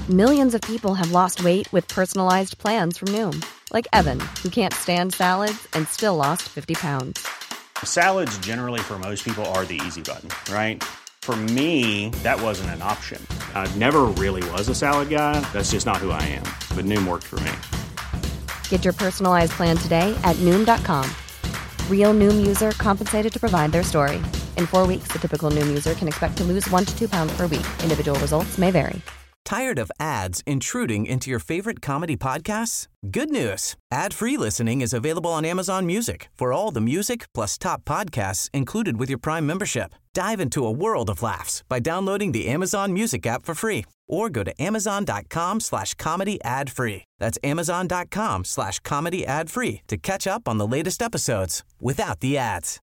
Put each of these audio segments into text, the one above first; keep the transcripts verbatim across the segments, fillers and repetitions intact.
Millions of people have lost weight with personalized plans from Noom. Like Evan, who can't stand salads and still lost fifty pounds. Salads generally for most people are the easy button, right? For me, that wasn't an option. I never really was a salad guy. That's just not who I am. But Noom worked for me. Get your personalized plan today at Noom dot com. Real Noom user compensated to provide their story. In four weeks, the typical Noom user can expect to lose one to two pounds per week. Individual results may vary. Tired of ads intruding into your favorite comedy podcasts? Good news. Ad-free listening is available on Amazon Music for all the music plus top podcasts included with your Prime membership. Dive into a world of laughs by downloading the Amazon Music app for free or go to amazon.com slash comedy ad free. That's amazon.com slash comedy ad free to catch up on the latest episodes without the ads.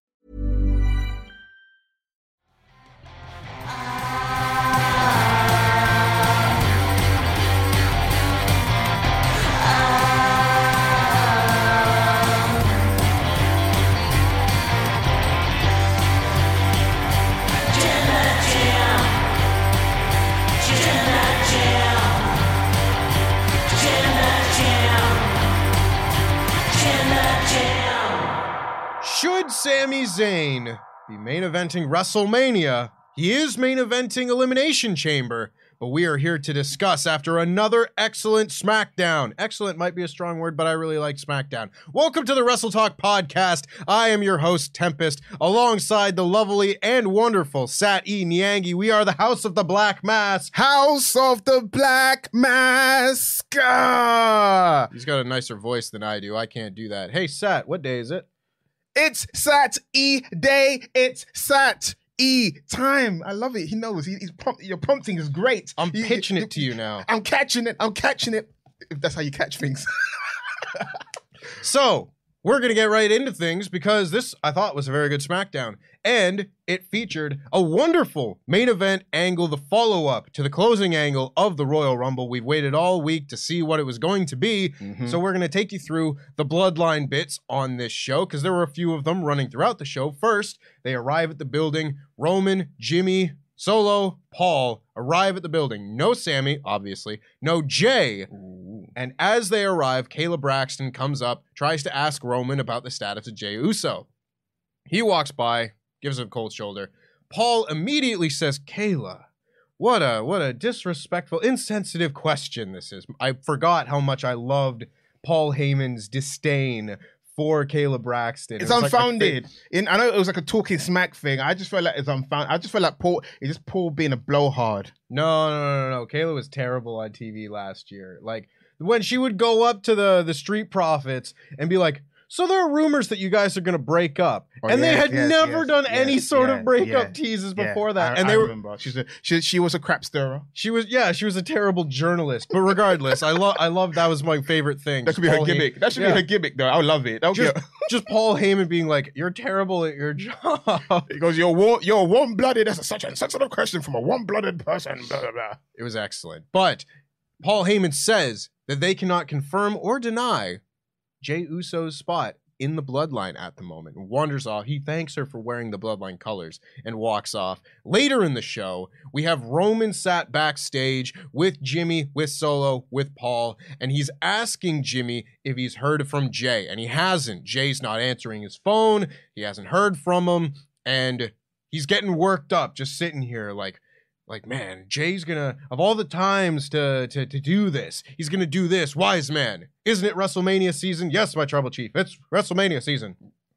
Should Sami Zayn be main eventing WrestleMania? He is main eventing Elimination Chamber, but we are here to discuss after another excellent SmackDown. Excellent might be a strong word, but I really like SmackDown. Welcome to the Wrestle Talk podcast. I am your host, Tempest, alongside the lovely and wonderful Sat E. Nyangi. We are the House of the Black Mask. House of the Black Mask. Ah! He's got a nicer voice than I do. I can't do that. Hey, Sat, what day is it? It's Sat E Day. It's Sat E time. I love it. He knows. He, he's prompt, your prompting is great. I'm He- pitching he- it to you now. I'm catching it. I'm catching it. If that's how you catch things. So, we're going to get right into things because this, I thought, was a very good SmackDown. And it featured a wonderful main event angle, the follow-up to the closing angle of the Royal Rumble. We've waited all week to see what it was going to be. Mhm. So we're going to take you through the bloodline bits on this show because there were a few of them running throughout the show. First, they arrive at the building. Roman, Jimmy, Solo, Paul arrive at the building. No Sami, obviously. No Jay. And as they arrive, Kayla Braxton comes up, tries to ask Roman about the status of Jey Uso. He walks by, gives him a cold shoulder. Paul immediately says, Kayla, what a what a disrespectful, insensitive question this is. I forgot how much I loved Paul Heyman's disdain for Kayla Braxton. It's It was like, I unfounded. think- In, I know it was like a talking smack thing. I just felt like it's unfounded. I just felt like Paul, it's just Paul being a blowhard. No, no, no, no, no. Kayla was terrible on T V last year. Like, when she would go up to the, the Street Profits and be like, so there are rumors that you guys are going to break up. Oh, and they yes, had yes, never yes, done yes, any sort yeah, of breakup yeah, teases Yeah, before that. I, and they I were remember. She's a, she, she was a crap stirrer. She was, yeah, she was a terrible journalist. But regardless, I love, I love that was my favorite thing. That could be Paul her Hey- gimmick. That should Yeah. be her gimmick, though. I would love it. That would Just, be just Paul Heyman being like, "You're terrible at your job." He goes, "You're warm, you're warm-blooded." That's a, such a sensitive question from a warm-blooded person. Blah, blah, blah. It was excellent. But Paul Heyman says that they cannot confirm or deny Jey Uso's spot in the bloodline at the moment. And wanders off. He thanks her for wearing the bloodline colors and walks off. Later in the show, we have Roman sat backstage with Jimmy, with Solo, with Paul, and he's asking Jimmy if he's heard from Jay, and he hasn't. Jay's not answering his phone. He hasn't heard from him, and he's getting worked up, just sitting here like, Like, man, Jay's gonna, of all the times to, to, to do this, he's gonna do this. Wise man. Isn't it WrestleMania season? Yes, my tribal chief. It's WrestleMania season.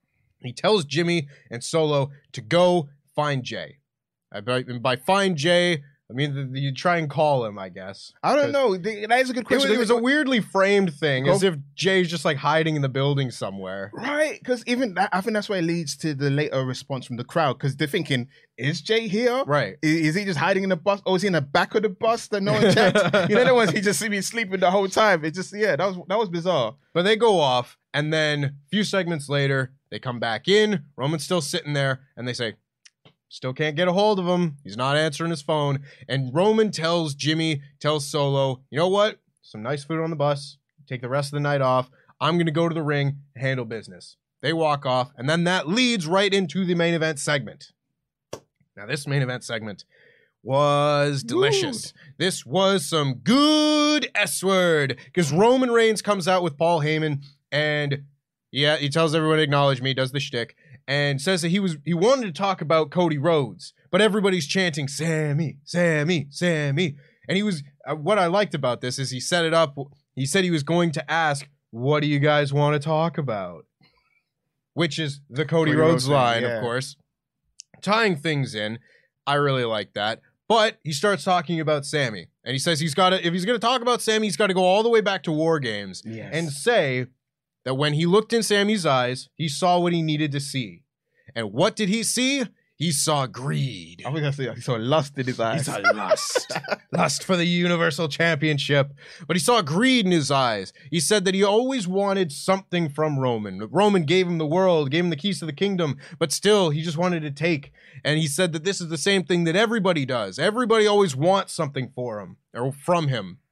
He tells Jimmy and Solo to go find Jay. I, by, by find Jay, I mean, the, the, you try and call him, I guess. I don't know. The- That is a good It was, question. it was a weirdly framed thing, Go- as if Jay's just like hiding in the building somewhere. Right, because even that, I think that's why it leads to the later response from the crowd, because they're thinking, is Jay here? Right. Is, is he just hiding in the bus? Or is he in the back of the bus that no one checked? You know, the ones he just see me sleeping the whole time. It just, yeah, that was that was bizarre. But they go off, and then a few segments later, they come back in. Roman's still sitting there, and they say, still can't get a hold of him. He's not answering his phone. And Roman tells Jimmy, tells Solo, you know what? Some nice food on the bus. Take the rest of the night off. I'm going to go to the ring and handle business. They walk off, and then that leads right into the main event segment. Now, this main event segment was delicious. Woo. This was some good S word because Roman Reigns comes out with Paul Heyman and yeah, he tells everyone to acknowledge me, does the shtick, and says that he was he wanted to talk about Cody Rhodes, but everybody's chanting Sammy, Sammy, Sammy, and he was uh, what I liked about this is he set it up. He said he was going to ask, "What do you guys want to talk about?" Which is the Cody, Cody Rhodes, Rhodes line, yeah. Of course, tying things in. I really like that. But he starts talking about Sammy, and he says he's got to, if he's going to talk about Sammy, he's got to go all the way back to War Games yes. and say that when he looked in Sammy's eyes, he saw what he needed to see. And what did he see? He saw greed. I think I see. He saw lust in his eyes. He saw lust. Lust for the Universal Championship. But he saw greed in his eyes. He said that he always wanted something from Roman. Roman gave him the world, gave him the keys to the kingdom, but still, he just wanted to take. And he said that this is the same thing that everybody does. Everybody always wants something for him, or from him.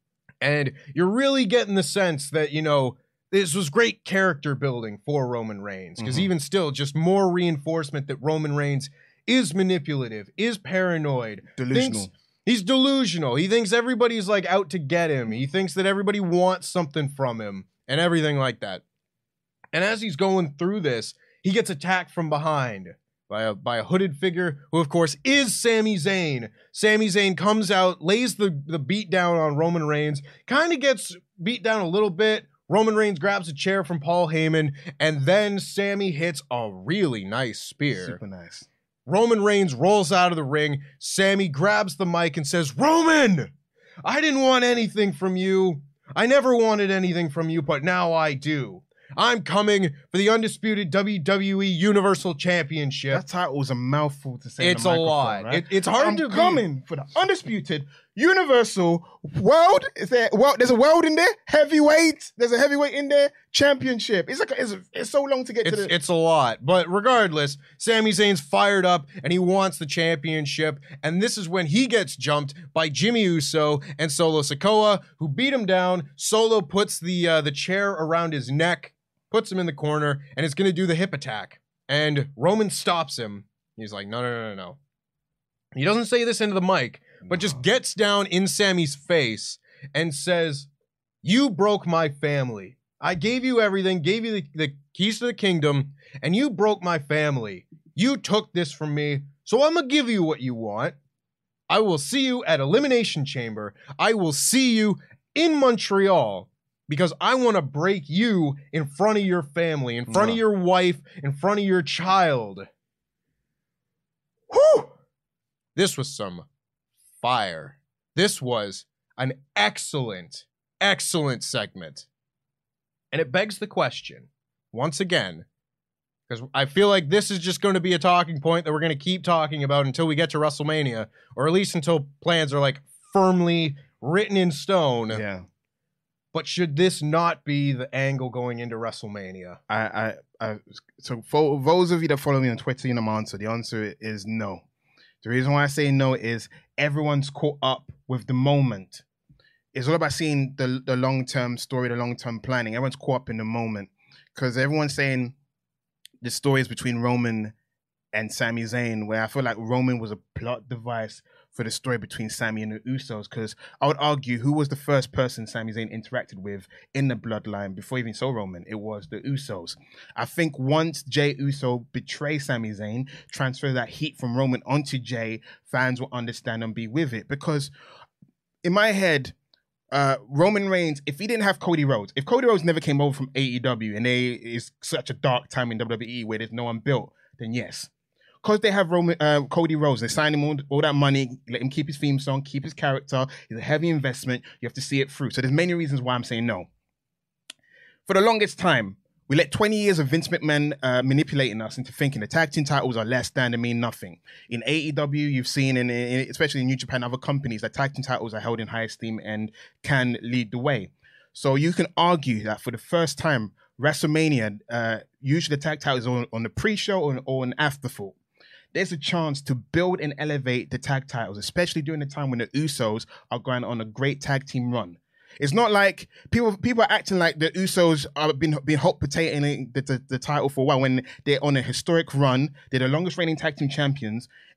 And you're really getting the sense that, you know, this was great character building for Roman Reigns, because mm-hmm. even still, just more reinforcement that Roman Reigns is manipulative, is paranoid. Delusional. Thinks, he's delusional. He thinks everybody's like out to get him. He thinks that everybody wants something from him and everything like that. And as he's going through this, he gets attacked from behind by a, by a hooded figure who, of course, is Sami Zayn. Sami Zayn comes out, lays the, the beat down on Roman Reigns, kind of gets beat down a little bit. Roman Reigns grabs a chair from Paul Heyman, and then Sammy hits a really nice spear. Super nice. Roman Reigns rolls out of the ring. Sammy grabs the mic and says, "Roman, I didn't want anything from you. I never wanted anything from you, but now I do. I'm coming for the undisputed W W E Universal Championship." That title was a mouthful to say. It's a lot. Right? It, it's hard I'm to coming be... for the undisputed Universal World. Is there? Well, there's a world in there. Heavyweight. There's a heavyweight in there. Championship. It's like it's, it's so long to get it's, to the. It's a lot, but regardless, Sami Zayn's fired up and he wants the championship. And this is when he gets jumped by Jimmy Uso and Solo Sikoa, who beat him down. Solo puts the uh, the chair around his neck, puts him in the corner, and is going to do the hip attack. And Roman stops him. He's like, no, no, no, no, no. He doesn't say this into the mic, but just gets down in Sammy's face and says, "You broke my family. I gave you everything, gave you the, the keys to the kingdom, and you broke my family. You took this from me, so I'm going to give you what you want. I will see you at Elimination Chamber. I will see you in Montreal, because I want to break you in front of your family, in front no. of your wife, in front of your child." Whew! This was some fire. This was an excellent, excellent segment. And it begs the question, once again, because I feel like this is just going to be a talking point that we're going to keep talking about until we get to WrestleMania, or at least until plans are like firmly written in stone. Yeah. But should this not be the angle going into WrestleMania? I, I, I so for those of you that follow me on Twitter, you know my answer. The answer is no. The reason why I say no is everyone's caught up with the moment. It's all about seeing the the long-term story, the long-term planning. Everyone's caught up in the moment because everyone's saying the story is between Roman and Sami Zayn, where I feel like Roman was a plot device for the story between Sami and the Usos, because I would argue who was the first person Sami Zayn interacted with in the bloodline before even saw Roman? It was the Usos. I think once Jey Uso betrays Sami Zayn, transfer that heat from Roman onto Jey, fans will understand and be with it. Because in my head, uh, Roman Reigns, if he didn't have Cody Rhodes, if Cody Rhodes never came over from A E W and they is such a dark time in W W E where there's no one built, then yes. Because they have Roman, uh, Cody Rhodes, they sign him all, all that money, let him keep his theme song, keep his character. It's a heavy investment. You have to see it through. So there's many reasons why I'm saying no. For the longest time, we let twenty years of Vince McMahon uh, manipulating us into thinking the tag team titles are less than, they mean nothing. In A E W, you've seen, in, in, especially in New Japan, other companies, that tag team titles are held in high esteem and can lead the way. So you can argue that for the first time, WrestleMania, uh, usually the tag titles are on, on the pre-show or, or an afterthought. There's a chance to build and elevate the tag titles, especially during the time when the Usos are going on a great tag team run. It's not like people people are acting like the Usos are been been hot potatoing the, the, the title for a while when they're on a historic run. They're the longest reigning tag team champions,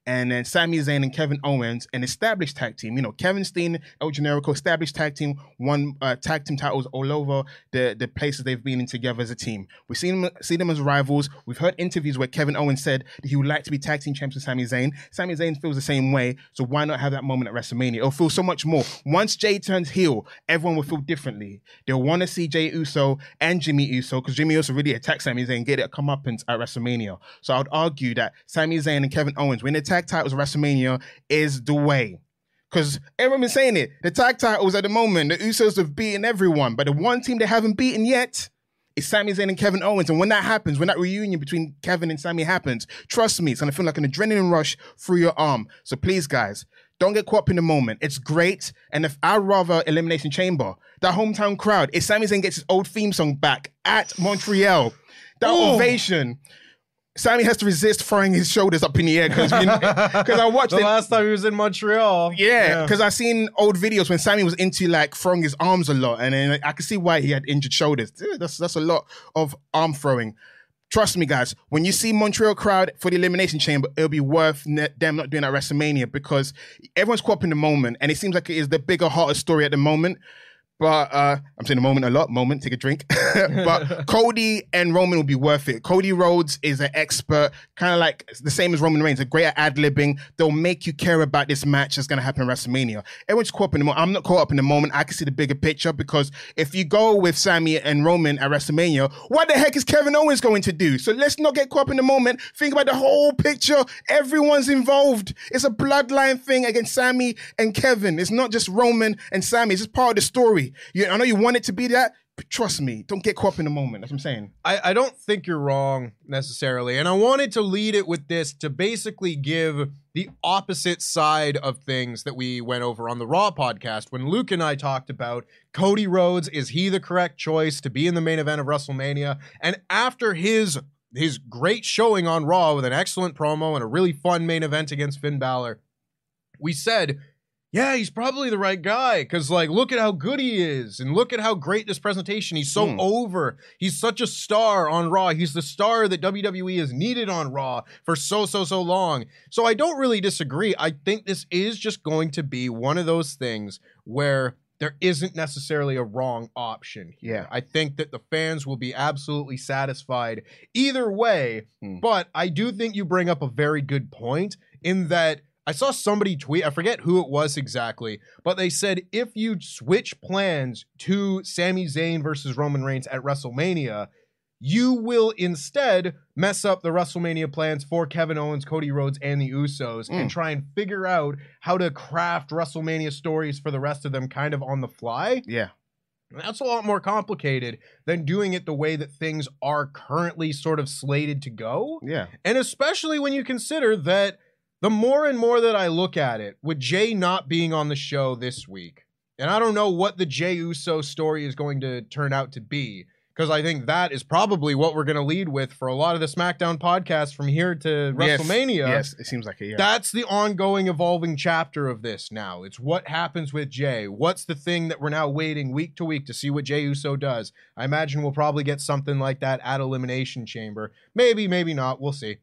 and then Sami Zayn and Kevin Owens, an established tag team. You know, Kevin Steen, El Generico, established tag team, won uh, tag team titles all over the, the places they've been in together as a team. We've seen them, seen them as rivals. We've heard interviews where Kevin Owens said that he would like to be tag team champs with Sami Zayn. Sami Zayn feels the same way, so why not have that moment at WrestleMania? It'll feel so much more. Once Jay turns heel, everyone will feel differently. They'll want to see Jey Uso and Jimmy Uso, because Jimmy Uso really attacked Sami Zayn and get it a comeuppance at WrestleMania. So I would argue that Sami Zayn and Kevin Owens winning the tag titles at WrestleMania is the way. Because everyone's been saying it. The tag titles at the moment, the Usos have beaten everyone, but the one team they haven't beaten yet is Sami Zayn and Kevin Owens. And when that happens, when that reunion between Kevin and Sami happens, trust me, it's going to feel like an adrenaline rush through your arm. So please, guys, don't get caught up in the moment. It's great. And if I'd rather Elimination Chamber, that hometown crowd, if Sami Zayn gets his old theme song back at Montreal, that Ooh. ovation, Sami has to resist throwing his shoulders up in the air because I watched the it. last time he was in Montreal. Yeah, because yeah. I seen old videos when Sami was into like throwing his arms a lot, and then I could see why he had injured shoulders. That's that's a lot of arm throwing. Trust me, guys, when you see Montreal crowd for the Elimination Chamber, it'll be worth them not doing that at WrestleMania, because everyone's caught up in the moment, and it seems like it is the bigger, hotter story at the moment. But uh, I'm saying the moment a lot. Moment, take a drink. But Cody and Roman will be worth it. Cody Rhodes is an expert, kind of like the same as Roman Reigns, a great at ad-libbing. They'll make you care about this match that's going to happen at WrestleMania. Everyone's caught up in the moment. I'm not caught up in the moment. I can see the bigger picture, because if you go with Sami and Roman at WrestleMania, what the heck is Kevin Owens going to do? So let's not get caught up in the moment. Think about the whole picture. Everyone's involved. It's a bloodline thing against Sami and Kevin. It's not just Roman and Sami. It's just part of the story. You, I know you want it to be that, but trust me, don't get caught up in the moment. That's what I'm saying. I, I don't think you're wrong necessarily. And I wanted to lead it with this to basically give the opposite side of things that we went over on the Raw podcast when Luke and I talked about Cody Rhodes. Is he the correct choice to be in the main event of WrestleMania? And after his his great showing on Raw with an excellent promo and a really fun main event against Finn Balor, we said, yeah, he's probably the right guy, because, like, look at how good he is, and look at how great this presentation. He's so mm. over. He's such a star on Raw. He's the star that W W E has needed on Raw for so, so, so long. So I don't really disagree. I think this is just going to be one of those things where there isn't necessarily a wrong option here. Yeah. I think that the fans will be absolutely satisfied either way, mm. but I do think you bring up a very good point in that I saw somebody tweet, I forget who it was exactly, but they said if you switch plans to Sami Zayn versus Roman Reigns at WrestleMania, you will instead mess up the WrestleMania plans for Kevin Owens, Cody Rhodes, and the Usos, mm. and try and figure out how to craft WrestleMania stories for the rest of them kind of on the fly. Yeah. That's a lot more complicated than doing it the way that things are currently sort of slated to go. Yeah. And especially when you consider that the more and more that I look at it, with Jay not being on the show this week, and I don't know what the Jey Uso story is going to turn out to be, because I think that is probably what we're going to lead with for a lot of the SmackDown podcasts from here to yes, WrestleMania. Yes, it seems like it, yeah. That's the ongoing, evolving chapter of this now. It's what happens with Jay. What's the thing that we're now waiting week to week to see what Jey Uso does? I imagine we'll probably get something like that at Elimination Chamber. Maybe, maybe not. We'll see.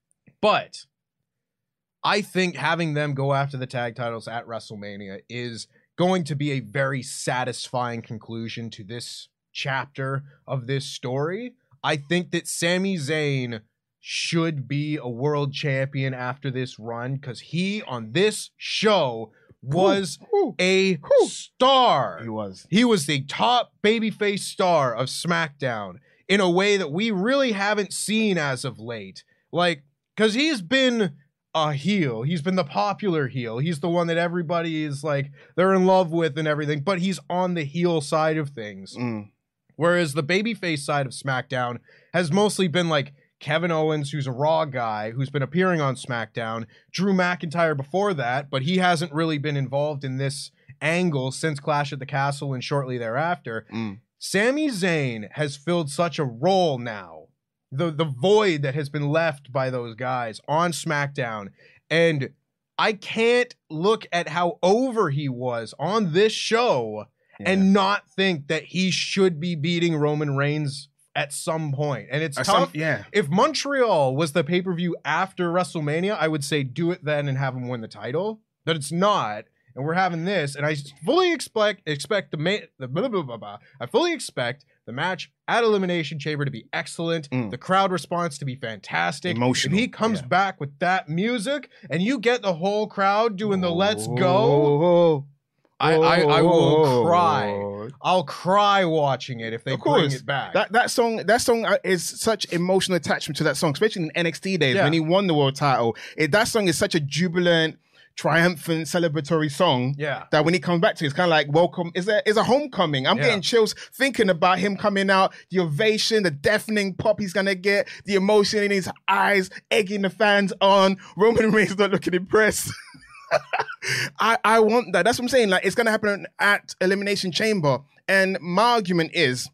But I think having them go after the tag titles at WrestleMania is going to be a very satisfying conclusion to this chapter of this story. I think that Sami Zayn should be a world champion after this run, because he, on this show, was ooh, ooh, a ooh. star. He was. He was the top babyface star of SmackDown in a way that we really haven't seen as of late. Like, because he's been a heel. He's been the popular heel. He's the one that everybody is like, they're in love with and everything, but he's on the heel side of things. Mm. Whereas the babyface side of SmackDown has mostly been like Kevin Owens, who's a Raw guy, who's been appearing on SmackDown, Drew McIntyre before that, but he hasn't really been involved in this angle since Clash at the Castle and shortly thereafter. Mm. Sami Zayn has filled such a role now, the the void that has been left by those guys on SmackDown. And I can't look at how over he was on this show yeah. and not think that he should be beating Roman Reigns at some point. And it's At tough. some- yeah. If Montreal was the pay-per-view after WrestleMania, I would say do it then and have him win the title. But it's not. And we're having this, and I fully expect expect the, ma- the blah, blah, blah, blah. I fully expect the match at Elimination Chamber to be excellent, Mm. the crowd response to be fantastic. Emotional, If he comes yeah. back with that music, and you get the whole crowd doing the "Let's Go," Oh, I, I I will oh, cry. oh. I'll cry watching it if they Of bring course. it back. That that song, that song uh, is such emotional attachment to that song, especially in N X T days Yeah. when he won the world title. It, that song is such a jubilant, triumphant, celebratory song. Yeah. That when he comes back to, it, it's kind of like welcome. Is a is a homecoming. I'm Yeah. getting chills thinking about him coming out, the ovation, the deafening pop he's gonna get, the emotion in his eyes, egging the fans on. Roman Reigns not looking impressed. I, I want that. That's what I'm saying. Like, it's going to happen at Elimination Chamber. And my argument is,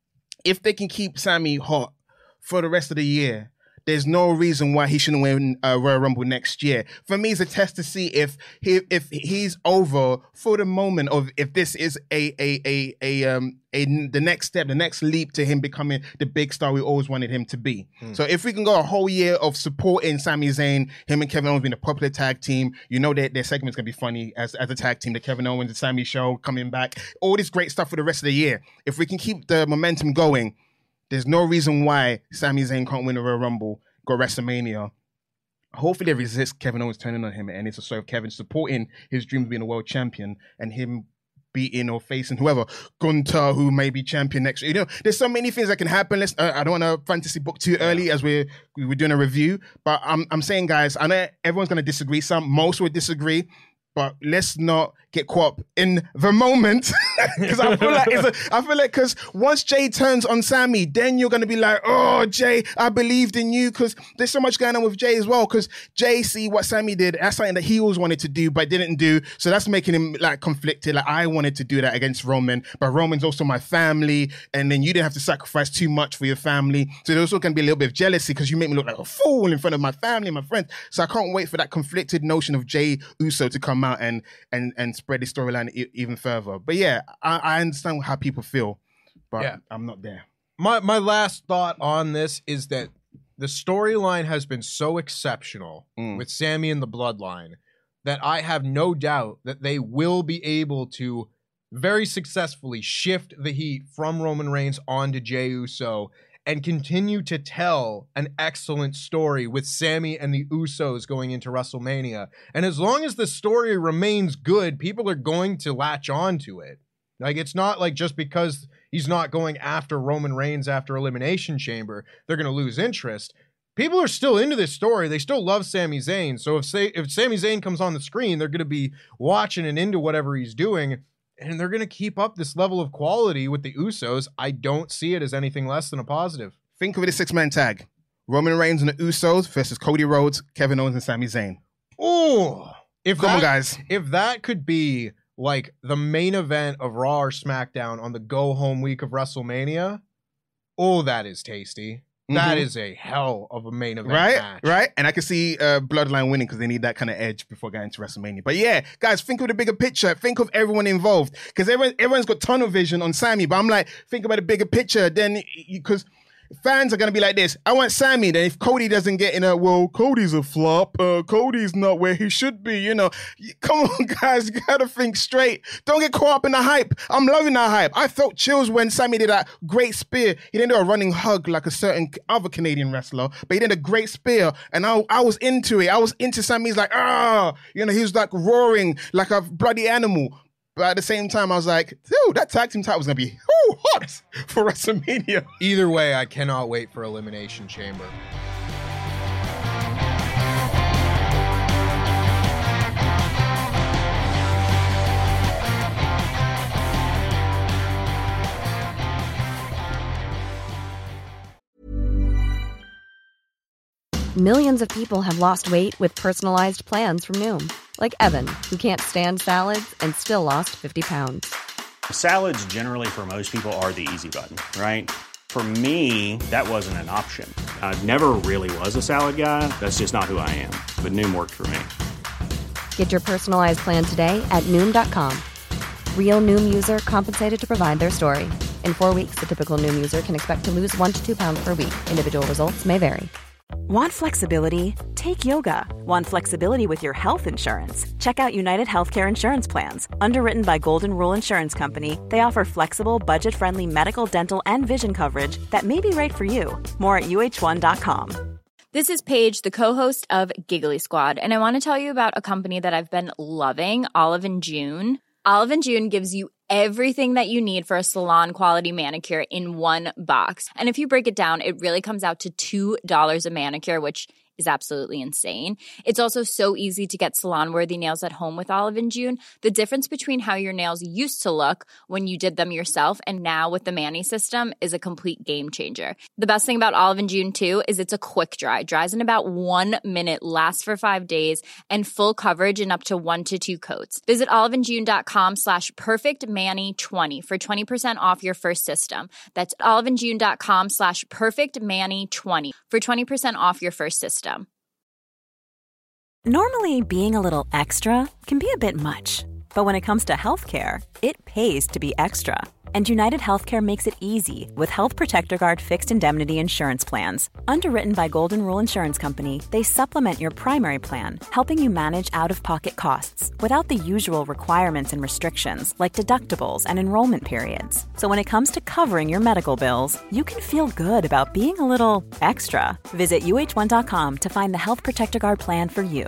if they can keep Sammy hot for the rest of the year, there's no reason why he shouldn't win uh, Royal Rumble next year. For me, it's a test to see if he if he's over for the moment of if this is a a a a um a the next step, the next leap to him becoming the big star we always wanted him to be. Hmm. So if we can go a whole year of supporting Sami Zayn, him and Kevin Owens being a popular tag team, you know that their segment's gonna be funny as as a tag team. The Kevin Owens and Sami show coming back, all this great stuff for the rest of the year. If we can keep the momentum going, there's no reason why Sami Zayn can't win a Royal Rumble, go WrestleMania. Hopefully they resist Kevin Owens turning on him, and it's a sort of Kevin supporting his dream of being a world champion and him beating or facing whoever, Gunther, who may be champion next year. You know, there's so many things that can happen. Let's, uh, I don't want to fantasy book too early as we're we're doing a review, but I'm I'm saying, guys, I know everyone's going to disagree. Some, most would disagree. But let's not get caught up in the moment, because I feel like it's a, I feel like because once Jay turns on Sammy, then you're gonna be like, oh Jay, I believed in you, because there's so much going on with Jay as well. Because Jay see what Sammy did, that's something that he always wanted to do but didn't do, so that's making him like conflicted. Like, I wanted to do that against Roman, but Roman's also my family, and then you didn't have to sacrifice too much for your family, so there's also gonna be a little bit of jealousy because you make me look like a fool in front of my family and my friends. So I can't wait for that conflicted notion of Jay Uso to come out and and and spread the storyline e- even further. But yeah, I, I understand how people feel, but Yeah. I'm not there. My my last thought on this is that the storyline has been so exceptional Mm. with Sammy and the Bloodline that I have no doubt that they will be able to very successfully shift the heat from Roman Reigns onto Jey Uso and continue to tell an excellent story with Sammy and the Usos going into WrestleMania. And as long as the story remains good, people are going to latch on to it. Like, it's not like just because he's not going after Roman Reigns after Elimination Chamber, they're going to lose interest. People are still into this story. They still love Sami Zayn. So if say, if Sami Zayn comes on the screen, they're going to be watching and into whatever he's doing. And they're going to keep up this level of quality with the Usos. I don't see it as anything less than a positive. Think of it as six-man tag. Roman Reigns and the Usos versus Cody Rhodes, Kevin Owens, and Sami Zayn. Oh, if Come that, on, guys. If that could be like the main event of Raw or SmackDown on the go-home week of WrestleMania, oh, that is tasty. That Mhm. is a hell of a main event Right, match. right. And I can see uh, Bloodline winning because they need that kind of edge before getting to WrestleMania. But yeah, guys, think of the bigger picture. Think of everyone involved, because everyone, everyone's got tunnel vision on Sammy. But I'm like, think about the bigger picture. Then, because fans are going to be like this, I want Sammy. Then if Cody doesn't get in a, well, Cody's a flop. Uh, Cody's not where he should be. You know, come on, guys, you got to think straight. Don't get caught up in the hype. I'm loving that hype. I felt chills when Sammy did that great spear. He didn't do a running hug like a certain other Canadian wrestler, but he did a great spear. And I, I was into it. I was into Sammy's like, ah, you know, he was like roaring like a bloody animal. But at the same time, I was like, dude, that tag team title was going to be whoo, hot for WrestleMania. Either way, I cannot wait for Elimination Chamber. Millions of people have lost weight with personalized plans from Noom. Like Evan, who can't stand salads and still lost fifty pounds. Salads generally for most people are the easy button, right? For me, that wasn't an option. I never really was a salad guy. That's just not who I am. But Noom worked for me. Get your personalized plan today at Noom dot com. Real Noom user compensated to provide their story. In four weeks, the typical Noom user can expect to lose one to two pounds per week. Individual results may vary. Want flexibility? Take yoga. Want flexibility with your health insurance? Check out United Healthcare Insurance Plans. Underwritten by Golden Rule Insurance Company, they offer flexible, budget-friendly medical, dental, and vision coverage that may be right for you. More at U H one dot com. This is Paige, the co-host of Giggly Squad, and I want to tell you about a company that I've been loving, Olive and June. Olive and June gives you everything that you need for a salon-quality manicure in one box. And if you break it down, it really comes out to two dollars a manicure, which is absolutely insane. It's also so easy to get salon-worthy nails at home with Olive and June. The difference between how your nails used to look when you did them yourself and now with the Mani system is a complete game changer. The best thing about Olive and June, too, is it's a quick dry. Dries in about one minute, lasts for five days, and full coverage in up to one to two coats. Visit oliveandjune.com slash perfectmani20 for twenty percent off your first system. That's oliveandjune.com slash perfectmani20 for twenty percent off your first system. Normally, being a little extra can be a bit much, but when it comes to healthcare, it pays to be extra. And United Healthcare makes it easy with Health Protector Guard fixed indemnity insurance plans. Underwritten by Golden Rule Insurance Company, they supplement your primary plan, helping you manage out-of-pocket costs without the usual requirements and restrictions like deductibles and enrollment periods. So when it comes to covering your medical bills, you can feel good about being a little extra. Visit U H one dot com to find the Health Protector Guard plan for you.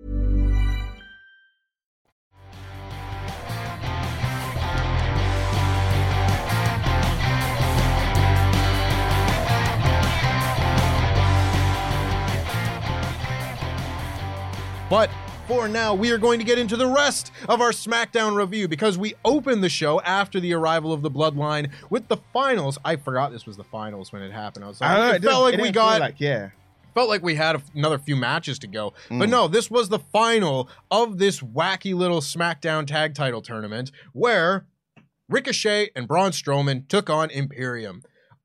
But for now, we are going to get into the rest of our SmackDown review because we opened the show after the arrival of the Bloodline with the finals. I forgot this was the finals when it happened. I was like, I know, it, it felt like it we feel got, like, yeah. felt like we had a, another few matches to go. Mm. But no, this was the final of this wacky little SmackDown tag title tournament where Ricochet and Braun Strowman took on Imperium.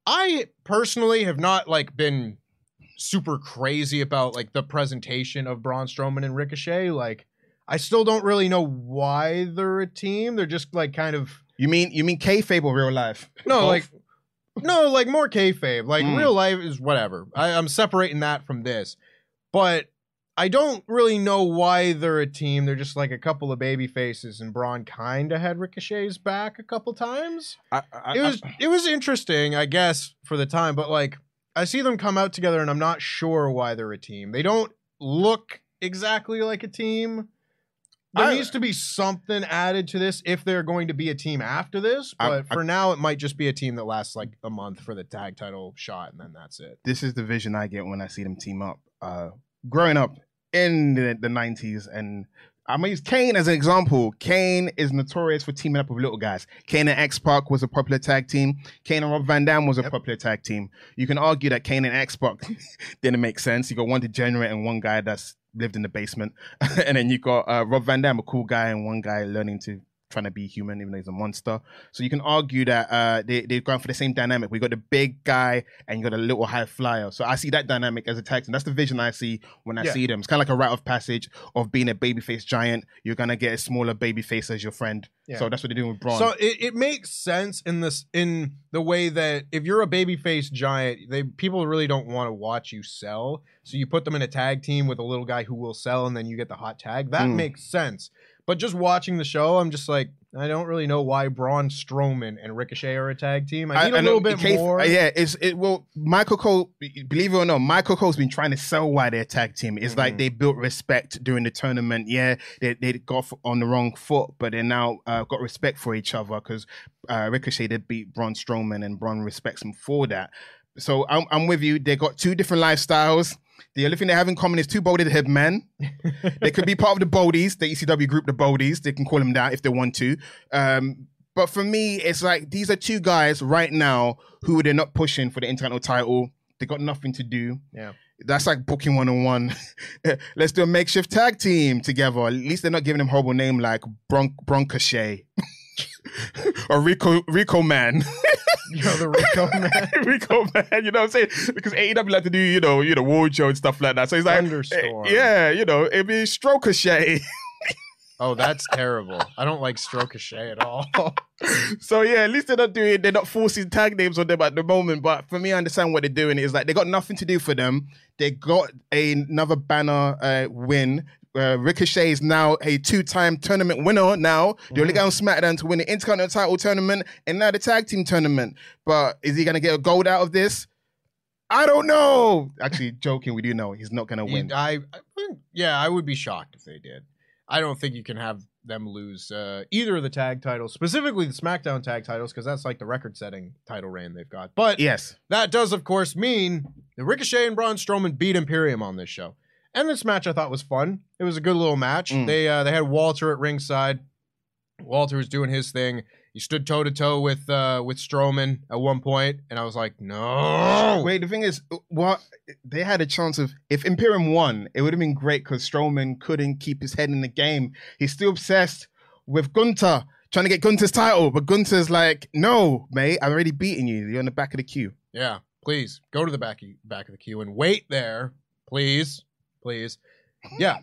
I personally have not like been super crazy about like the presentation of Braun Strowman and Ricochet. Like, I still don't really know why they're a team. They're just like kind of. You mean you mean kayfabe or real life? No, Both? like no, like more kayfabe. Like Mm. real life is whatever. I, I'm separating that from this, but I don't really know why they're a team. They're just like a couple of baby faces, and Braun kind of had Ricochet's back a couple times. I, I, It was I, it was interesting, I guess, for the time, but like. I see them come out together and I'm not sure why they're a team. They don't look exactly like a team. There I- needs to be something added to this if they're going to be a team after this. I- But I- for now, it might just be a team that lasts like a month for the tag title shot and then that's it. this is the vision I get when I see them team up. Uh, growing up in the, the nineties, and I'm gonna use Kane as an example. Kane is notorious for teaming up with little guys. Kane and X-Pac was a popular tag team. Kane and Rob Van Dam was a Yep. popular tag team. You can argue that Kane and X-Pac didn't make sense. You got one degenerate and one guy that's lived in the basement. And then you got uh, Rob Van Dam, a cool guy, and one guy learning to trying to be human, even though he's a monster. So you can argue that uh, they, they've gone for the same dynamic. We got the big guy and you got a little high flyer. So I see that dynamic as a tag team. That's the vision I see when I Yeah. see them. It's kind of like a rite of passage of being a babyface giant. You're going to get a smaller babyface as your friend. Yeah. So that's what they're doing with Braun. So it, it makes sense in this in the way that if you're a babyface giant, they people really don't want to watch you sell. So you put them in a tag team with a little guy who will sell, and then you get the hot tag. That Mm. makes sense. But just watching the show, I'm just like, I don't really know why Braun Strowman and Ricochet are a tag team. I need a know little bit the case- more. uh, yeah, it's it. Well, Michael Cole, believe it or not, Michael Cole's been trying to sell why they're a tag team. It's like Mhm. they built respect during the tournament. Yeah, they they got off on the wrong foot, but they now uh, got respect for each other because uh, Ricochet did beat Braun Strowman, and Braun respects him for that. So I'm I'm with you. They got two different lifestyles. The only thing they have in common is two balded head men. They could be part of the Boldies, the E C W group, the Boldies. They can call them that if they want to. Um, but for me, it's like these are two guys right now who they're not pushing for the Intercontinental title. They got nothing to do. Yeah. That's like booking one on one. Let's do a makeshift tag team together. At least they're not giving them a horrible name like Bron- Broncochet or Rico Rico Man. You know, the Rico man. Rico Man, you know what I'm saying? Because A E W like to do, you know, you know, award show and stuff like that. So he's like, Thunderstorm. yeah, you know, it'd be Strokochet. Oh, that's terrible. I don't like Strokachet at all. So yeah, at least they're not doing, they're not forcing tag names on them at the moment. But for me, I understand what they're doing. Is like they got nothing to do for them. They got a, another banner uh, win. Uh, Ricochet is now a two-time tournament winner now. Mm-hmm. The only guy on SmackDown to win the Intercontinental title tournament and now the tag team tournament. But is he going to get a gold out of this? I don't know. Actually, joking, we do know he's not going to win. I, I, yeah, I would be shocked if they did. I don't think you can have them lose uh, either of the tag titles, specifically the SmackDown tag titles, because that's like the record-setting title reign they've got. But yes, that does, of course, mean that Ricochet and Braun Strowman beat Imperium on this show. And this match I thought was fun. It was a good little match. Mm. They uh, they had Walter at ringside. Walter was doing his thing. He stood toe to toe with uh, with Strowman at one point, and I was like, no. Wait, the thing is, what they had a chance of if Imperium won, it would have been great because Strowman couldn't keep his head in the game. He's still obsessed with Gunther, trying to get Gunther's title, but Gunther's like, no, mate, I've already beaten you. You're on the back of the queue. Yeah, please go to the back of, back of the queue and wait there, please. Please. Yeah.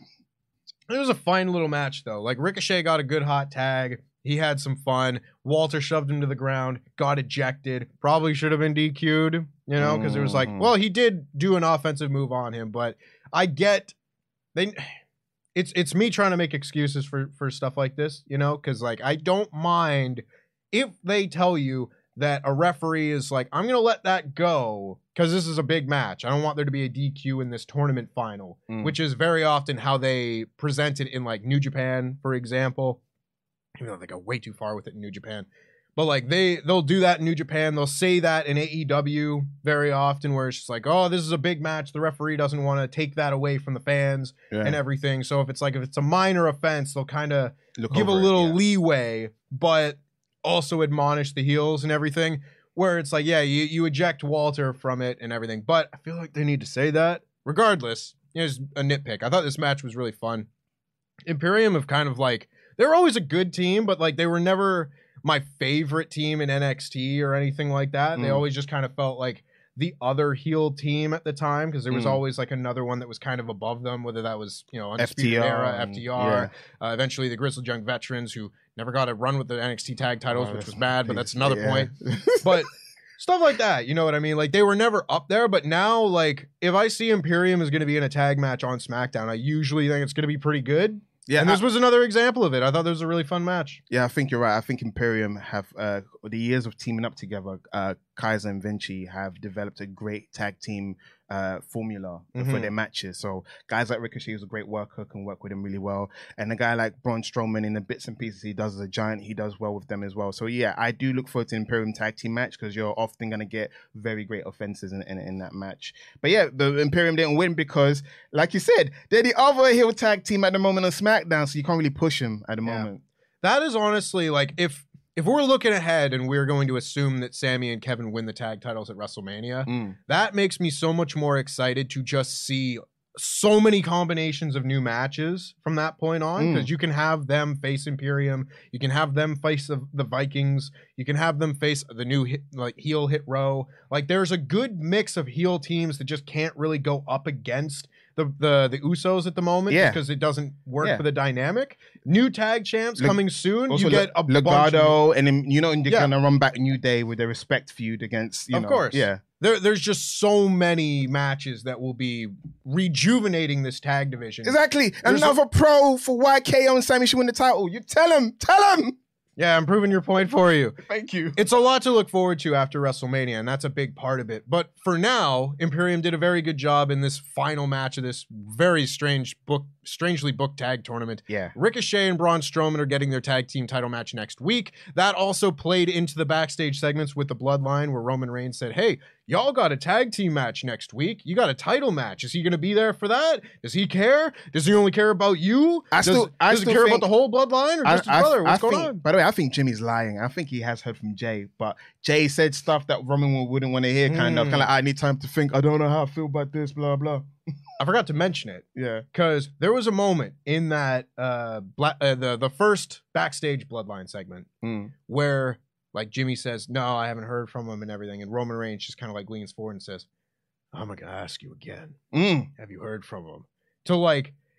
It was a fine little match, though. Like, Ricochet got a good hot tag. He had some fun. Walter shoved him to the ground, got ejected. Probably should have been D Q'd, you know, because it was like, well, he did do an offensive move on him, but I get they. It's it's me trying to make excuses for, for stuff like this, you know, because, like, I don't mind if they tell you that a referee is like, I'm going to let that go because this is a big match. I don't want there to be a D Q in this tournament final, mm. which is very often how they present it in like New Japan, for example. Even though they go way too far with it in New Japan. But like they, they'll do that in New Japan. They'll say that in A E W very often where it's just like, oh, this is a big match. The referee doesn't want to take that away from the fans yeah. and everything. So if it's like, if it's a minor offense, they'll kind of give a little it, yeah. leeway, but also admonish the heels and everything, where it's like, yeah, you, you eject Walter from it and everything, but I feel like they need to say that. Regardless, here's a nitpick. I thought this match was really fun. Imperium have kind of like, they were always a good team, but like they were never my favorite team in N X T or anything like that. Mm. They always just kind of felt like the other heel team at the time, because there was mm. always like another one that was kind of above them, whether that was, you know, Undisputed Era, F T R, yeah. uh, eventually the Grizzled Young Veterans, who never got a run with the N X T tag titles, oh, which was bad, but that's another yeah. point. But stuff like that, you know what I mean? Like, they were never up there, but now, like, if I see Imperium is going to be in a tag match on SmackDown, I usually think it's going to be pretty good. Yeah, and this I, was another example of it. I thought this was a really fun match. Yeah, I think you're right. I think Imperium have, uh, the years of teaming up together, uh, Kaiser and Vinci have developed a great tag team uh, formula mm-hmm. for their matches. So guys like Ricochet, who's a great worker, can work with him really well. And a guy like Braun Strowman, in the bits and pieces he does as a giant, he does well with them as well. So yeah, I do look forward to an Imperium tag team match because you're often going to get very great offenses in, in, in that match. But yeah, the Imperium didn't win because, like you said, they're the other heel tag team at the moment on SmackDown, so you can't really push them at the yeah. moment. That is honestly, like, if If we're looking ahead and we're going to assume that Sami and Kevin win the tag titles at WrestleMania, mm. that makes me so much more excited to just see so many combinations of new matches from that point on, because mm. you can have them face Imperium, you can have them face the, the Vikings, you can have them face the new hit, like heel Hit Row. Like, there's a good mix of heel teams that just can't really go up against the the, the Usos at the moment yeah. because it doesn't work yeah. for the dynamic. New tag champs Le- coming soon. You get a Legado, bunch of, and then, you know, they're yeah. gonna run back New Day with their respect feud against, you of know, course, yeah. There, there's just so many matches that will be rejuvenating this tag division. Exactly. There's Another a- pro for Y K O and Sami should win the title. You tell him, tell him. Yeah, I'm proving your point for you. Thank you. It's a lot to look forward to after WrestleMania, and that's a big part of it. But for now, Imperium did a very good job in this final match of this very strange book, strangely booked tag tournament. Yeah. Ricochet and Braun Strowman are getting their tag team title match next week. That also played into the backstage segments with the Bloodline, where Roman Reigns said, hey, y'all got a tag team match next week. You got a title match. Is he going to be there for that? Does he care? Does he only care about you? I does still, I does still he care think, about the whole Bloodline or just I, his brother? What's I going think, on? By the way, I think Jimmy's lying. I think he has heard from Jay, but Jay said stuff that Roman wouldn't want to hear, kind mm. of. Kind of like, I need time to think. I don't know how I feel about this, blah, blah. I forgot to mention it. Yeah. Because there was a moment in that, uh, bla- uh, the, the first backstage Bloodline segment mm. where, like, Jimmy says, no, I haven't heard from him and everything. And Roman Reigns just kind of like leans forward and says, I'm going to ask you again. Mm. Have you heard from him? To like,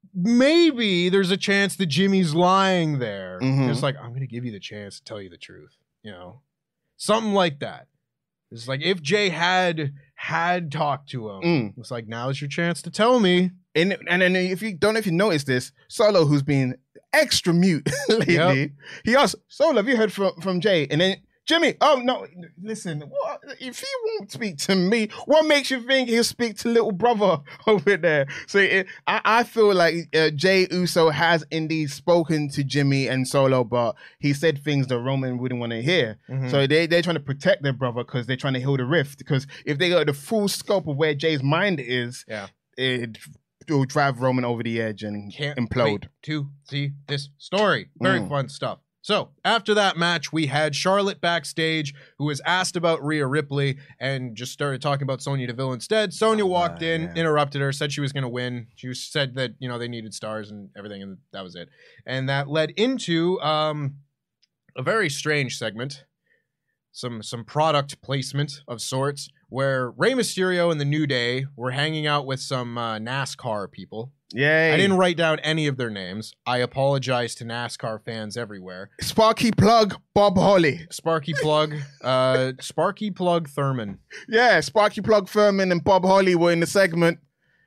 maybe there's a chance that Jimmy's lying there. Mhm. It's like, I'm going to give you the chance to tell you the truth. You know, something like that. It's like if Jay had had talked to him, Mm. it's like, now's your chance to tell me. And and then if you don't know if you noticed this, Solo, who's been extra mute lately, Yep. he asked, Solo, have you heard from, from Jay? And then Jimmy, oh no, listen, what, if he won't speak to me, what makes you think he'll speak to little brother over there? So it, I, I feel like uh, Jay Uso has indeed spoken to Jimmy and Solo, but he said things that Roman wouldn't want to hear. Mhm. So they, they're trying to protect their brother because they're trying to heal the rift. Because if they got the full scope of where Jay's mind is, Yeah. it will drive Roman over the edge and Can't implode. wait to see this story. Very Mm. fun stuff. So after that match, we had Charlotte backstage, who was asked about Rhea Ripley and just started talking about Sonya Deville instead. Sonya walked in, yeah. interrupted her, said she was going to win. She was, said that, you know, they needed stars and everything, and that was it. And that led into um, a very strange segment, some some product placement of sorts, where Rey Mysterio and the New Day were hanging out with some uh, NASCAR people. Yay. I didn't write down any of their names. I apologize to NASCAR fans everywhere. Sparky Plug, Bob Holly. Sparky Plug, uh, Sparky Plug Thurman. Yeah, Sparky Plug Furman and Bob Holly were in the segment.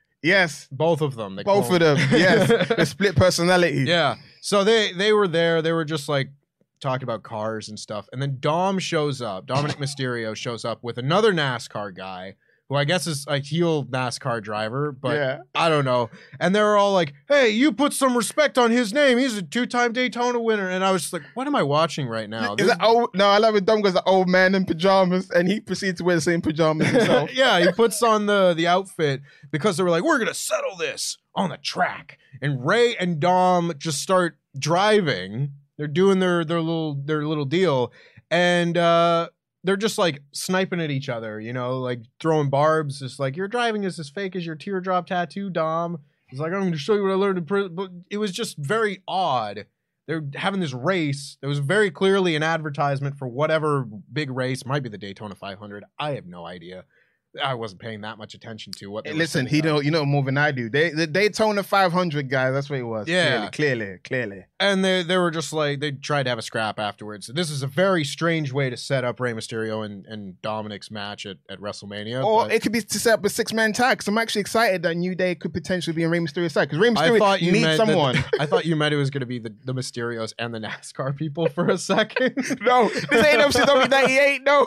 Yes, Both of them. They both call of them. Yes, the split personality. Yeah. So they they were there. They were just like talking about cars and stuff. And then Dom shows up. Dominic Mysterio shows up with another NASCAR guy, who I guess is a heel NASCAR driver, but Yeah. I don't know. And they were all like, hey, you put some respect on his name. He's a two-time Daytona winner. And I was just like, what am I watching right now? Is This- that old? No, I love it. Dom goes the old man in pajamas, and he proceeds to wear the same pajamas himself. yeah, he puts on the the outfit because they were like, we're gonna settle this on the track. And Ray and Dom just start driving. They're doing their their little their little deal, and uh, they're just like sniping at each other, you know, like throwing barbs. It's like, your driving is as fake as your teardrop tattoo, Dom. It's like, I'm going to show you what I learned in prison. But it was just very odd. They're having this race. There was very clearly an advertisement for whatever big race. Might be the Daytona five hundred. I have no idea. I wasn't paying that much attention to what they Hey, were listen, setting he up. know you know more than I do. They the Daytona five hundred guys. That's what it was. Yeah. clearly, clearly, clearly. And they they were just like, they tried to have a scrap afterwards. This is a very strange way to set up Rey Mysterio and, and Dominic's match at, at WrestleMania. Or but it could be to set up a six man tag. So I'm actually excited that New Day could potentially be in Rey Mysterio's side because Rey I Mysterio thought you needs meant that- someone. I thought you meant it was going to be the, the Mysterios and the NASCAR people for a second. No, this ain't W C W ninety-eight. No,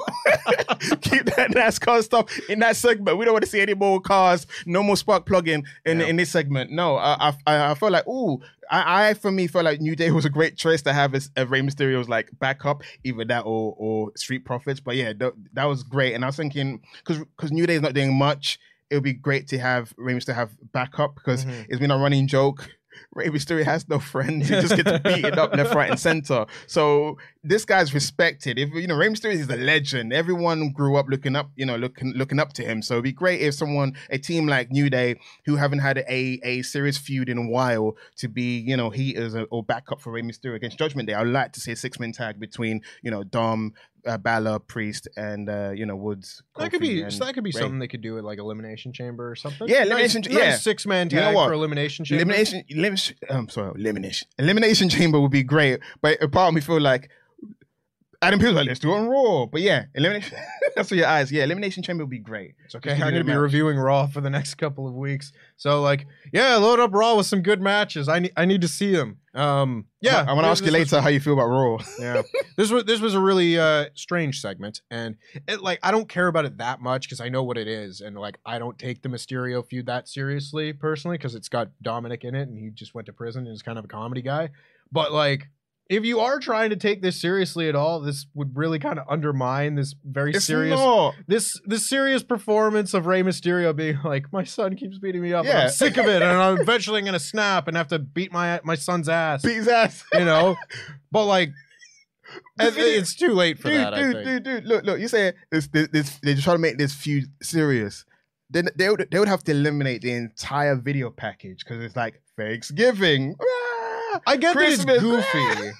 keep that NASCAR stuff in that segment. We don't want to see any more cars. No more spark plugging in Yeah. in this segment. No, I I, I felt like ooh. I, I, for me, felt like New Day was a great choice to have as a Rey Mysterio's like backup, either that or or Street Profits. But yeah, th- that was great. And I was thinking, because because New Day is not doing much, it would be great to have Rey Mysterio have backup because Mhm. it's been a running joke. Rey Mysterio has no friends. He just gets beaten up left, right, and center. So this guy's respected. If you know, Rey Mysterio is a legend. Everyone grew up looking up, you know, looking looking up to him. So it'd be great if someone, a team like New Day, who haven't had a a serious feud in a while, to be, you know, heaters or, or backup for Rey Mysterio against Judgment Day. I'd like to see a six man tag between, you know, Dom, uh, Balor, Priest, and uh, you know, Woods. That could Kofi, be and so that could be Rey. something they could do at like Elimination Chamber or something. Yeah, Nice- Elimination- nice yeah. six man You know tag what? for Elimination Chamber. Elimination, elimination, I'm sorry, elimination. Elimination Chamber would be great, but a part of me feel like Adam Peel's like, let's do it on Raw. But yeah, elimination. That's for your eyes. Yeah, Elimination Chamber would be great. It's okay. Just I'm give me going to the be match. reviewing Raw for the next couple of weeks. So like, yeah, load up Raw with some good matches. I need I need to see them. Um, yeah, I'm gonna this- ask you this was- later how you feel about Raw. Yeah, this was this was a really uh, strange segment, and it like I don't care about it that much because I know what it is, and like I don't take the Mysterio feud that seriously personally because it's got Dominic in it, and he just went to prison and is kind of a comedy guy. But like, if you are trying to take this seriously at all, this would really kind of undermine this very It's serious not. this this serious performance of Rey Mysterio being like, my son keeps beating me up, and Yeah. I'm sick of it, and I'm eventually gonna snap and have to beat my my son's ass, Beat his ass. you know. But like, The it- video- it's too late for dude, that. I dude, think. dude, dude, look, look. You say this, this, this, they're just trying to make this feud serious. Then they would, they would have to eliminate the entire video package because it's like Thanksgiving. Ah, I get Christmas. that it's goofy.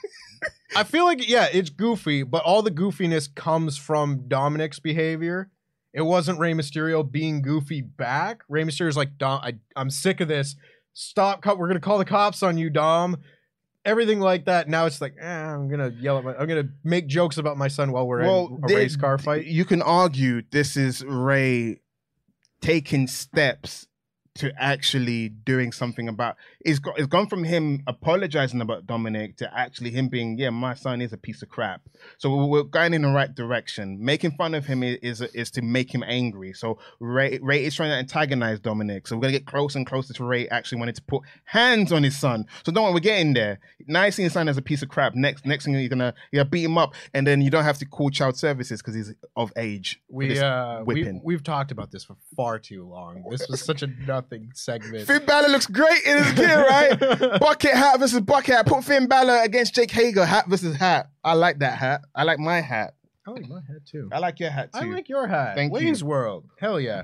I feel like yeah, it's goofy, but all the goofiness comes from Dominic's behavior. It wasn't Rey Mysterio being goofy back. Rey Mysterio's like, Dom, I, I'm sick of this. stop, we're going to call the cops on you, Dom. Everything like that. Now it's like, eh, I'm going to yell at my, I'm going to make jokes about my son while we're well, in a they, race car fight. You can argue this is Ray taking steps to actually doing something about it's got it's gone from him apologizing about Dominic to actually him being, yeah, my son is a piece of crap. So we're going in the right direction. Making fun of him is is, is to make him angry. So Ray Ray is trying to antagonize Dominic. So we're gonna get closer and closer to Ray actually wanting to put hands on his son. So don't worry, we're getting there. Now he's seeing his son as a piece of crap. Next next thing you're gonna you're gonna beat him up, and then you don't have to call child services because he's of age. We uh we, whipping. we've talked about this for far too long. This was such a nothing segment. Finn Balor looks great in his gear, right? Bucket hat versus bucket hat. Put Finn Balor against Jake Hager. Hat versus hat. I like that hat. I like my hat. I like my hat too. I like your hat too. I like your hat. Thank Wayne's you. World. Hell yeah.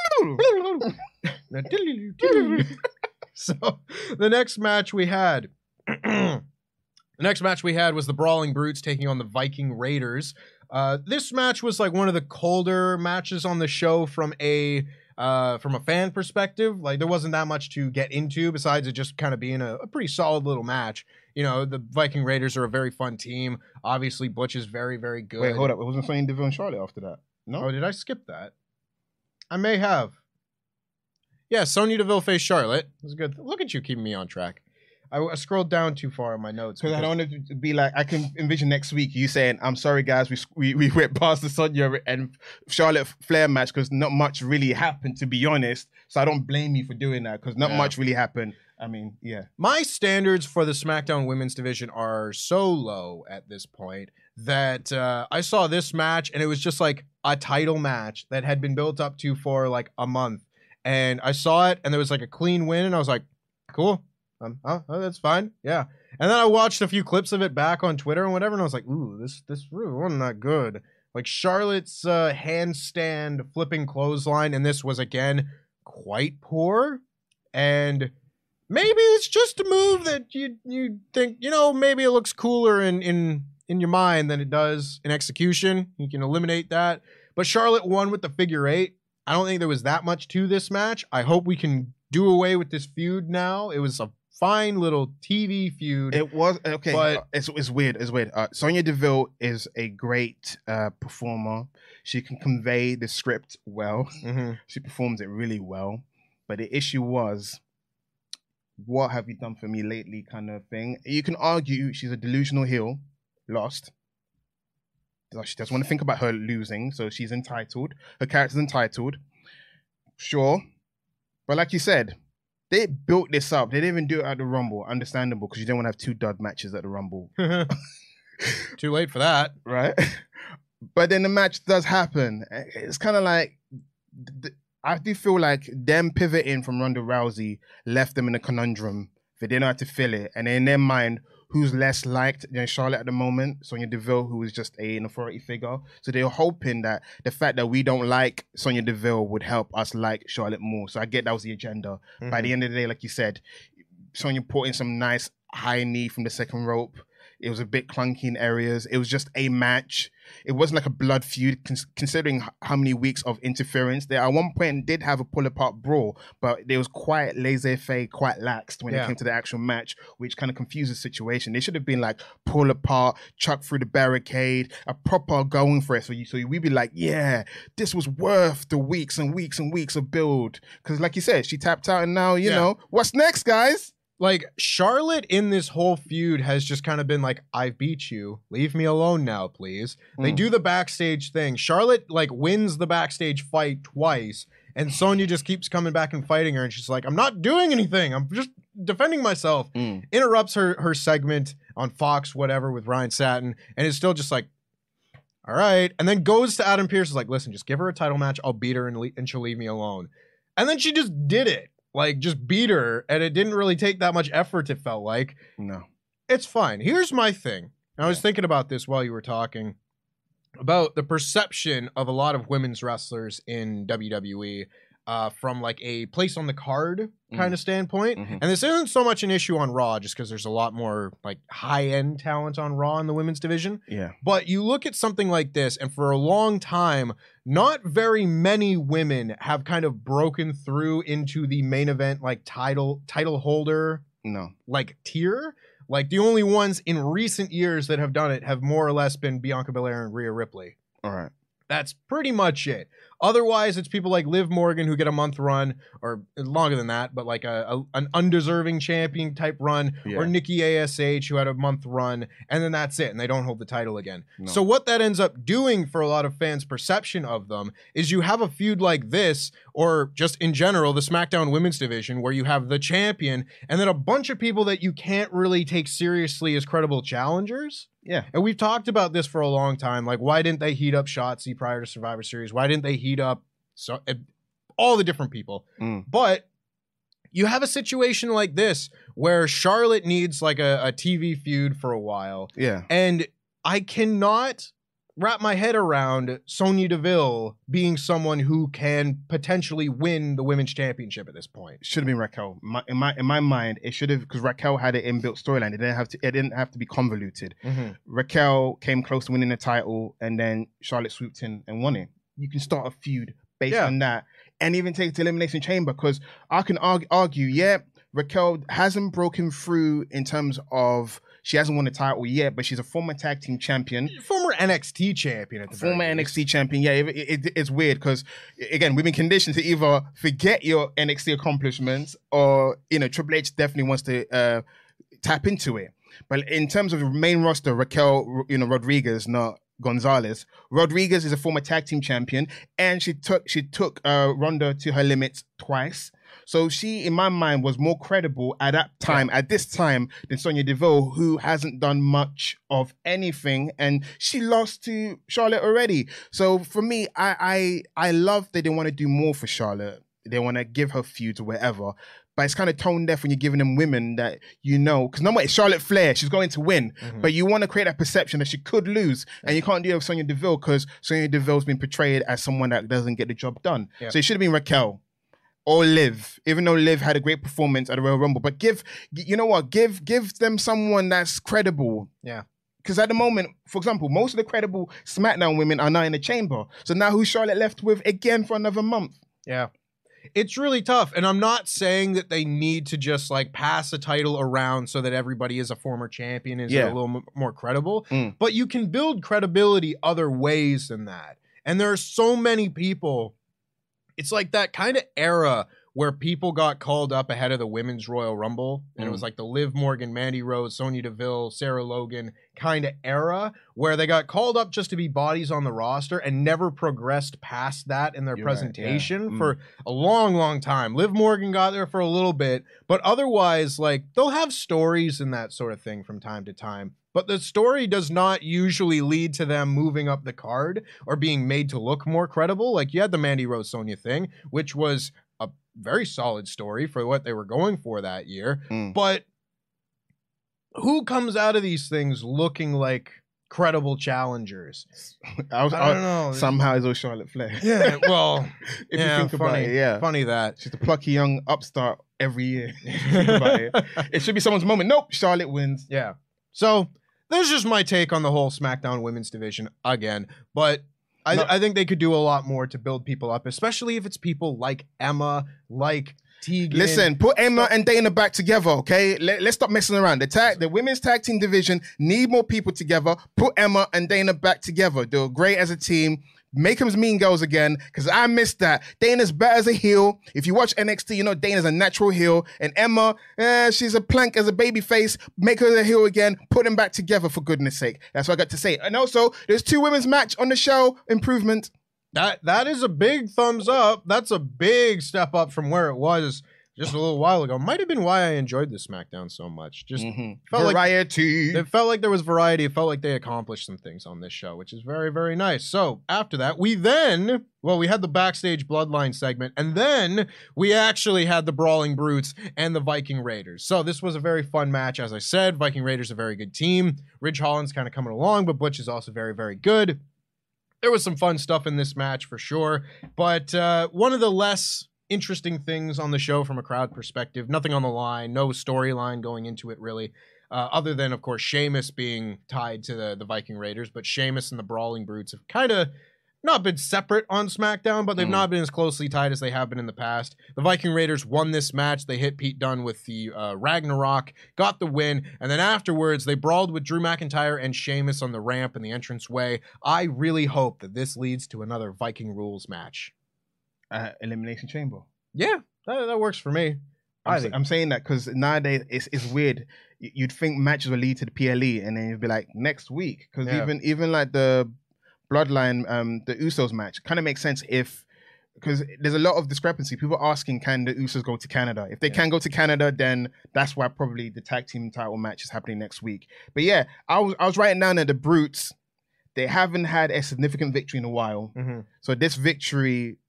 So the next match we had, the next match we had was the Brawling Brutes taking on the Viking Raiders. Uh, this match was like one of the colder matches on the show from a uh, from a fan perspective. Like there wasn't that much to get into besides it just kind of being a, a pretty solid little match. You know, the Viking Raiders are a very fun team. Obviously, Butch is very, very good. Wait, hold up. It wasn't Sonya Deville and Charlotte after that. No. Oh, did I skip that? I may have. Yeah, Sonya Deville faced Charlotte. It was good. Look at you keeping me on track. I, I scrolled down too far in my notes. Because I don't want it to be like, I can envision next week you saying, I'm sorry, guys, we we, we went past the Sonya and Charlotte Flair match because not much really happened, to be honest. So I don't blame you for doing that because not Yeah. much really happened. I mean, yeah. My standards for the SmackDown Women's Division are so low at this point that uh, I saw this match and it was just like a title match that had been built up to for like a month. And I saw it and there was like a clean win and I was like, cool. Um, oh, oh, that's fine. Yeah. And then I watched a few clips of it back on Twitter and whatever. And I was like, ooh, this, this really wasn't that good. Like Charlotte's uh, handstand flipping clothesline. And this was again quite poor. And maybe it's just a move that you you think, you know, maybe it looks cooler in, in, in your mind than it does in execution. You can eliminate that. But Charlotte won with the figure eight. I don't think there was that much to this match. I hope we can do away with this feud now. It was a fine little T V feud. It was, okay, But- uh, it's, it's weird, it's weird. Uh, Sonya Deville is a great uh, performer. She can convey the script well. Mm-hmm. She performs it really well. But the issue was, what have you done for me lately kind of thing. You can argue she's a delusional heel, lost. She doesn't want to think about her losing, so she's entitled. Her character's entitled. Sure. But like you said, they built this up. They didn't even do it at the Rumble. Understandable, because you don't want to have two dud matches at the Rumble. Too late for that. Right? But then the match does happen. It's kind of like, I do feel like them pivoting from Ronda Rousey left them in a conundrum. They didn't know how to fill it. And in their mind, who's less liked than Charlotte at the moment? Sonya Deville, who is just a, an authority figure. So they're hoping that the fact that we don't like Sonya Deville would help us like Charlotte more. So I get that was the agenda. Mm-hmm. By the end of the day, like you said, Sonya put in some nice high knee from the second rope. It was a bit clunky in areas. It was just a match. It wasn't like a blood feud, cons- considering h- how many weeks of interference. They at one point did have a pull-apart brawl, but it was quite laissez-faire, quite laxed when Yeah. it came to the actual match, which kind of confused the situation. They should have been like pull apart, chuck through the barricade, a proper going for it. So you, so we'd be like, yeah, this was worth the weeks and weeks and weeks of build. Because like you said, she tapped out, and now you Yeah. know what's next, guys. Like, Charlotte in this whole feud has just kind of been like, I beat you. Leave me alone now, please. They Mm. do the backstage thing. Charlotte, like, wins the backstage fight twice, and Sonya just keeps coming back and fighting her, and she's like, I'm not doing anything. I'm just defending myself. Mm. Interrupts her, her segment on Fox, whatever, with Ryan Satin, and it's still just like, all right. And then goes to Adam Pearce, is like, listen, just give her a title match. I'll beat her, and, le- and she'll leave me alone. And then she just did it. Like, just beat her, and it didn't really take that much effort, it felt like. No. It's fine. Here's my thing. I was thinking about this while you were talking about the perception of a lot of women's wrestlers in W W E. uh, from like a place on the card kind Mm. of standpoint. Mhm. And this isn't so much an issue on Raw just because there's a lot more like high-end talent on Raw in the women's division. Yeah. But you look at something like this, and for a long time, not very many women have kind of broken through into the main event like title title holder No. like tier. Like the only ones in recent years that have done it have more or less been Bianca Belair and Rhea Ripley. All right. That's pretty much it. Otherwise, it's people like Liv Morgan who get a month run, or longer than that, but like a, a an undeserving champion type run, Yeah. or Nikki A S H who had a month run, and then that's it, and they don't hold the title again. No. So what that ends up doing for a lot of fans' perception of them is you have a feud like this, or just in general, the SmackDown Women's Division, where you have the champion, and then a bunch of people that you can't really take seriously as credible challengers. Yeah. And we've talked about this for a long time. Like, why didn't they heat up Shotzi prior to Survivor Series? Why didn't they heat up so uh, all the different people? Mm. But you have a situation like this where Charlotte needs like a, a T V feud for a while. Yeah. And I cannot wrap my head around Sonya Deville being someone who can potentially win the women's championship at this point. Should have been Raquel. My, in my in my mind, it should have, because Raquel had an inbuilt storyline. It didn't have to. It didn't have to be convoluted. Mm-hmm. Raquel came close to winning the title, and then Charlotte swooped in and won it. You can start a feud based Yeah. on that, and even take it to Elimination Chamber. Because I can argue, argue, yeah, Raquel hasn't broken through in terms of she hasn't won the title yet, but she's a former tag team champion. Former N X T champion at the very Former least. N X T champion, yeah, it, it, it's weird because again we've been conditioned to either forget your N X T accomplishments or you know Triple H definitely wants to uh, tap into it. But in terms of the main roster, Raquel, you know Rodriguez, not Gonzalez. Rodriguez is a former tag team champion, and she took she took uh, Ronda to her limits twice. So she, in my mind, was more credible at that time, at this time, than Sonya Deville, who hasn't done much of anything, and she lost to Charlotte already. So for me, I I, I love that they want to do more for Charlotte. They want to give her feuds or whatever. But it's kind of tone deaf when you're giving them women that you know, because no matter, it's Charlotte Flair, she's going to win, Mm-hmm. but you want to create that perception that she could lose, and you can't do it with Sonya Deville because Sonya Deville's been portrayed as someone that doesn't get the job done. Yeah. So it should have been Raquel or Liv, even though Liv had a great performance at the Royal Rumble. But give, you know what, give give them someone that's credible. Yeah. Because at the moment, for example, most of the credible SmackDown women are now in the chamber. So now who's Charlotte left with again for another month? Yeah. It's really tough. And I'm not saying that they need to just like pass a title around so that everybody is a former champion, is Yeah. a little m- more credible. Mm. But you can build credibility other ways than that. And there are so many people. It's like that kind of era where people got called up ahead of the Women's Royal Rumble. And it was Mm. like the Liv Morgan, Mandy Rose, Sonya Deville, Sarah Logan kind of era where they got called up just to be bodies on the roster and never progressed past that in their You're right, yeah. presentation Mm. for a long, long time. Liv Morgan got there for a little bit, but otherwise, like, they'll have stories and that sort of thing from time to time. But the story does not usually lead to them moving up the card or being made to look more credible. Like, you had the Mandy Rose Sonya thing, which was a very solid story for what they were going for that year. Mm. But who comes out of these things looking like credible challengers? I, was, I don't know. Somehow it's all Charlotte Flair. Yeah, well, if yeah, you think funny, about it, yeah. funny that. She's the plucky young upstart every year. If you think about it. It should be someone's moment. Nope, Charlotte wins. Yeah. So there's just my take on the whole SmackDown women's division again. But I, No. I think they could do a lot more to build people up, especially if it's people like Emma, like Tegan. Listen, put Emma and Dana back together, okay? Let, let's stop messing around. The tag, the women's tag team division need more people together. Put Emma and Dana back together. They're great as a team. Make them mean girls again, because I missed that. Dana's better as a heel. If you watch N X T, you know Dana's a natural heel. And Emma, eh, she's a plank as a baby face. Make her a heel again. Put them back together, for goodness sake. That's what I got to say. And also, there's two women's match on the show. Improvement. That that is a big thumbs up. That's a big step up from where it was just a little while ago. Might have been why I enjoyed the SmackDown so much. Just felt like Variety. it felt like there was variety. It felt like they accomplished some things on this show, which is very, very nice. So after that, we then, well, we had the backstage bloodline segment, and then we actually had the Brawling Brutes and the Viking Raiders. So this was a very fun match. As I said, Viking Raiders a very good team. Ridge Holland's kind of coming along, but Butch is also very, very good. There was some fun stuff in this match for sure, but uh, one of the less interesting things on the show from a crowd perspective. Nothing on the line, no storyline going into it really. Uh, other than, of course, Sheamus being tied to the, the Viking Raiders. But Sheamus and the Brawling Brutes have kind of not been separate on SmackDown, but they've mm. not been as closely tied as they have been in the past. The Viking Raiders won this match. They hit Pete Dunne with the uh, Ragnarok, got the win, and then afterwards they brawled with Drew McIntyre and Sheamus on the ramp and the entranceway. I really hope that this leads to another Viking Rules match. Uh, Elimination Chamber. Yeah, that, that works for me. I'm, I I'm saying that because nowadays it's it's weird. You'd think matches will lead to the P L E, and then you'd be like, next week. Because yeah. even even like the Bloodline, um, the Usos match kind of makes sense if, because there's a lot of discrepancy. People are asking, can the Usos go to Canada? If they yeah. can go to Canada, then that's why probably the tag team title match is happening next week. But yeah, I was I was writing down that the Brutes, they haven't had a significant victory in a while. Mm-hmm. So this victory,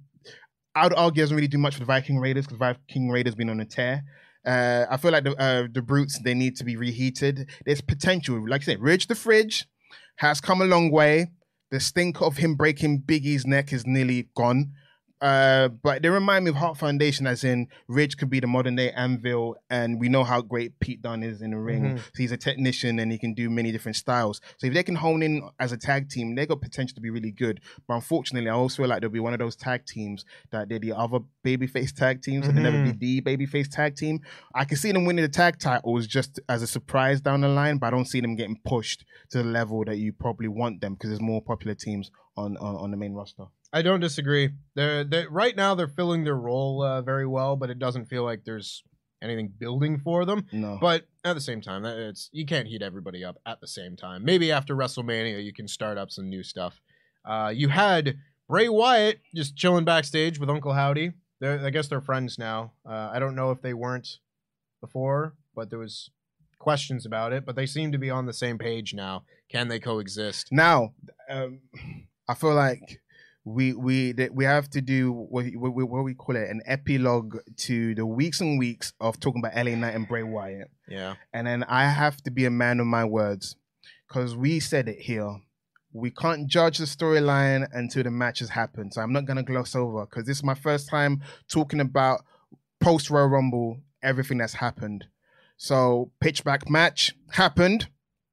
I would argue, doesn't really do much for the Viking Raiders because Viking Raiders been on a tear. Uh, I feel like the uh, the Brutes, they need to be reheated. There's potential. Like I said, Ridge the Fridge has come a long way. The stink of him breaking Big E's neck is nearly gone. Uh, but they remind me of Heart Foundation, as in Ridge could be the modern day Anvil, and we know how great Pete Dunne is in the ring. Mm-hmm. So he's a technician and he can do many different styles. So if they can hone in as a tag team, they got potential to be really good. But unfortunately, I also feel like they'll be one of those tag teams that they're the other babyface tag teams, mm-hmm. and they'll never be the babyface tag team. I can see them winning the tag titles just as a surprise down the line, but I don't see them getting pushed to the level that you probably want them because there's more popular teams on, on, on the main roster. I don't disagree. They're, they're right now they're filling their role uh, very well, but it doesn't feel like there's anything building for them. No. But at the same time, it's you can't heat everybody up at the same time. Maybe after WrestleMania, you can start up some new stuff. Uh, you had Bray Wyatt just chilling backstage with Uncle Howdy. They're, I guess they're friends now. Uh, I don't know if they weren't before, but there was questions about it. But they seem to be on the same page now. Can they coexist? Now, um, I feel like we we we have to do what, what, what we call it, an epilogue to the weeks and weeks of talking about L A Knight and Bray Wyatt. Yeah. And then I have to be a man of my words because we said it here. We can't judge the storyline until the match has happened. So I'm not going to gloss over because this is my first time talking about post-Royal Rumble, everything that's happened. So pitchback match happened.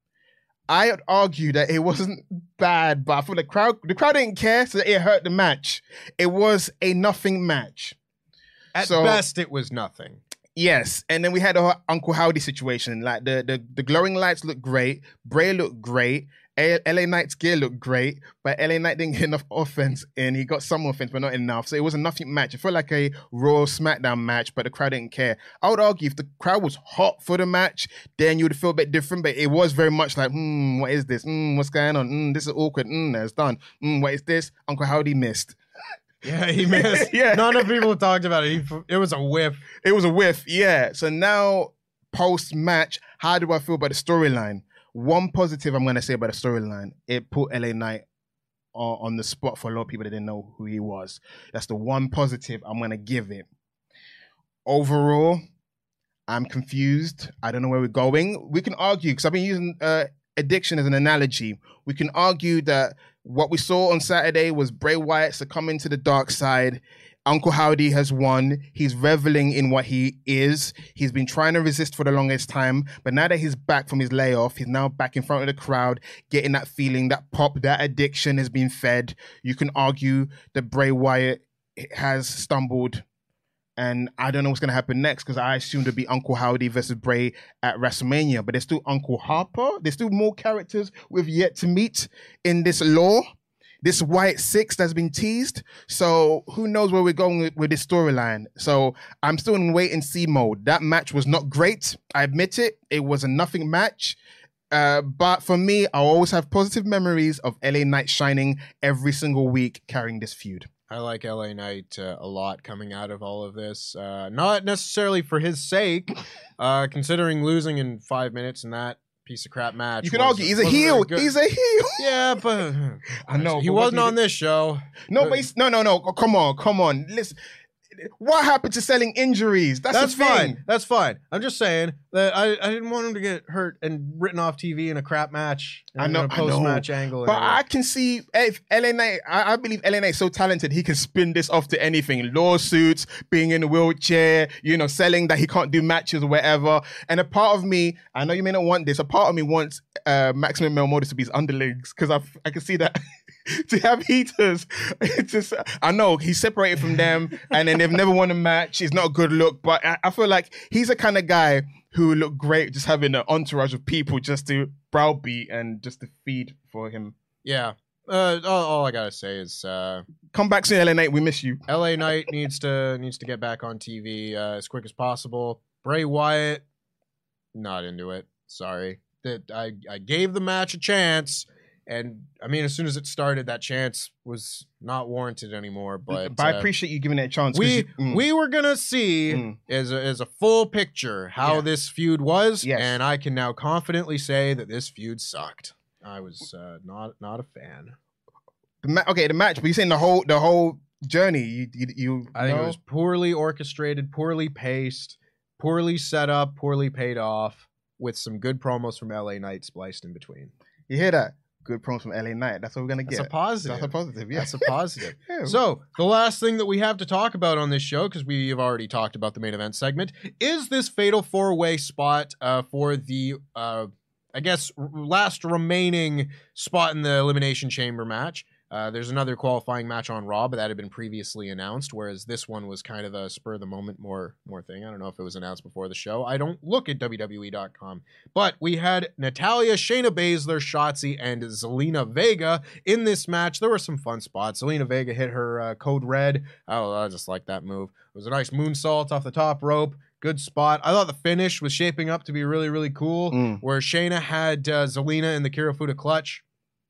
I would argue that it wasn't bad, but I feel the crowd the crowd didn't care, so it hurt the match. It was a nothing match. At so, best, it was nothing. Yes, and then we had a Uncle Howdy situation. Like the the, the glowing lights looked great, Bray looked great, L A Knight's gear looked great, but L A Knight didn't get enough offense, and he got some offense, but not enough. So it was a nothing match. It felt like a Raw SmackDown match, but the crowd didn't care. I would argue if the crowd was hot for the match, then you would feel a bit different, but it was very much like, hmm, what is this? Hmm, what's going on? Hmm, this is awkward. Hmm, that's done. Hmm, what is this? Uncle Howdy missed. Yeah, he missed. Yeah. None of people talked about it. He, it was a whiff. It was a whiff, yeah. So now, post-match, how do I feel about the storyline? One positive I'm going to say about the storyline, it put L A Knight on, on the spot for a lot of people that didn't know who he was. That's the one positive I'm going to give it. Overall, I'm confused. I don't know where we're going. We can argue, because I've been using uh, addiction as an analogy. We can argue that what we saw on Saturday was Bray Wyatt succumbing to the dark side. Uncle Howdy has won. He's reveling in what he is. He's been trying to resist for the longest time, but now that he's back from his layoff, he's now back in front of the crowd, getting that feeling, that pop, that addiction has been fed. You can argue that Bray Wyatt has stumbled, and I don't know what's going to happen next because I assumed it'd be Uncle Howdy versus Bray at WrestleMania, but there's still Uncle Harper. There's still more characters we've yet to meet in this lore. This Wyatt Six that's been teased. So who knows where we're going with, with this storyline. So I'm still in wait and see mode. That match was not great. I admit it. It was a nothing match. Uh, but for me, I always have positive memories of L A Knight shining every single week carrying this feud. I like L A Knight uh, a lot coming out of all of this. Uh, not necessarily for his sake, uh, considering losing in five minutes in that piece of crap match. You can argue he's a heel. He's a heel. Yeah, but I know he but wasn't on this show. No, but but he's, no, no, no. Come on, come on. Listen, what happened to selling injuries? That's, That's the thing. fine. That's fine. I'm just saying that I, I didn't want him to get hurt and written off T V in a crap match. I know, a I know. post-match angle. But I can see if L A Knight, I, I believe L A Knight is so talented, he can spin this off to anything. Lawsuits, being in a wheelchair, you know, selling that he can't do matches or whatever. And a part of me, I know you may not want this, a part of me wants uh, Maximum Male Models to be his underlings because I I can see that. To have heaters, it's just, I know he's separated from them and then they've never won a match. He's not a good look, but I, I feel like he's the kind of guy who would look great just having an entourage of people just to browbeat and just to feed for him. Yeah. Uh, all, all I gotta say is, uh, come back soon, L A Knight. We miss you. L A Knight needs to needs to get back on T V uh, as quick as possible. Bray Wyatt, not into it. Sorry. That I I gave the match a chance. And I mean, as soon as it started, that chance was not warranted anymore. But, but I uh, appreciate you giving it a chance. We you, mm. we were gonna see Mm. as a, as a full picture how Yeah. this feud was, Yes. and I can now confidently say that this feud sucked. I was uh, not not a fan. The ma- okay, the match, but you're saying the whole the whole journey. You you, you I think know? it was poorly orchestrated, poorly paced, poorly set up, poorly paid off, with some good promos from L A Knight spliced in between. You hear that? Good promos from L A Knight. That's what we're gonna That's get. a positive. That's a positive. Yeah. That's a positive. Yeah. So, the last thing that we have to talk about on this show, because we have already talked about the main event segment, is this fatal four-way spot uh, for the, uh, I guess, r- last remaining spot in the Elimination Chamber match. Uh, there's another qualifying match on Raw, but that had been previously announced, whereas this one was kind of a spur-of-the-moment more, more thing. I don't know if it was announced before the show. I don't look at W W E dot com. But we had Natalya, Shayna Baszler, Shotzi, and Zelina Vega in this match. There were some fun spots. Zelina Vega hit her uh, code red. Oh, I just like that move. It was a nice moonsault off the top rope. Good spot. I thought the finish was shaping up to be really, really cool, Mm. where Shayna had uh, Zelina in the Kirifuda clutch.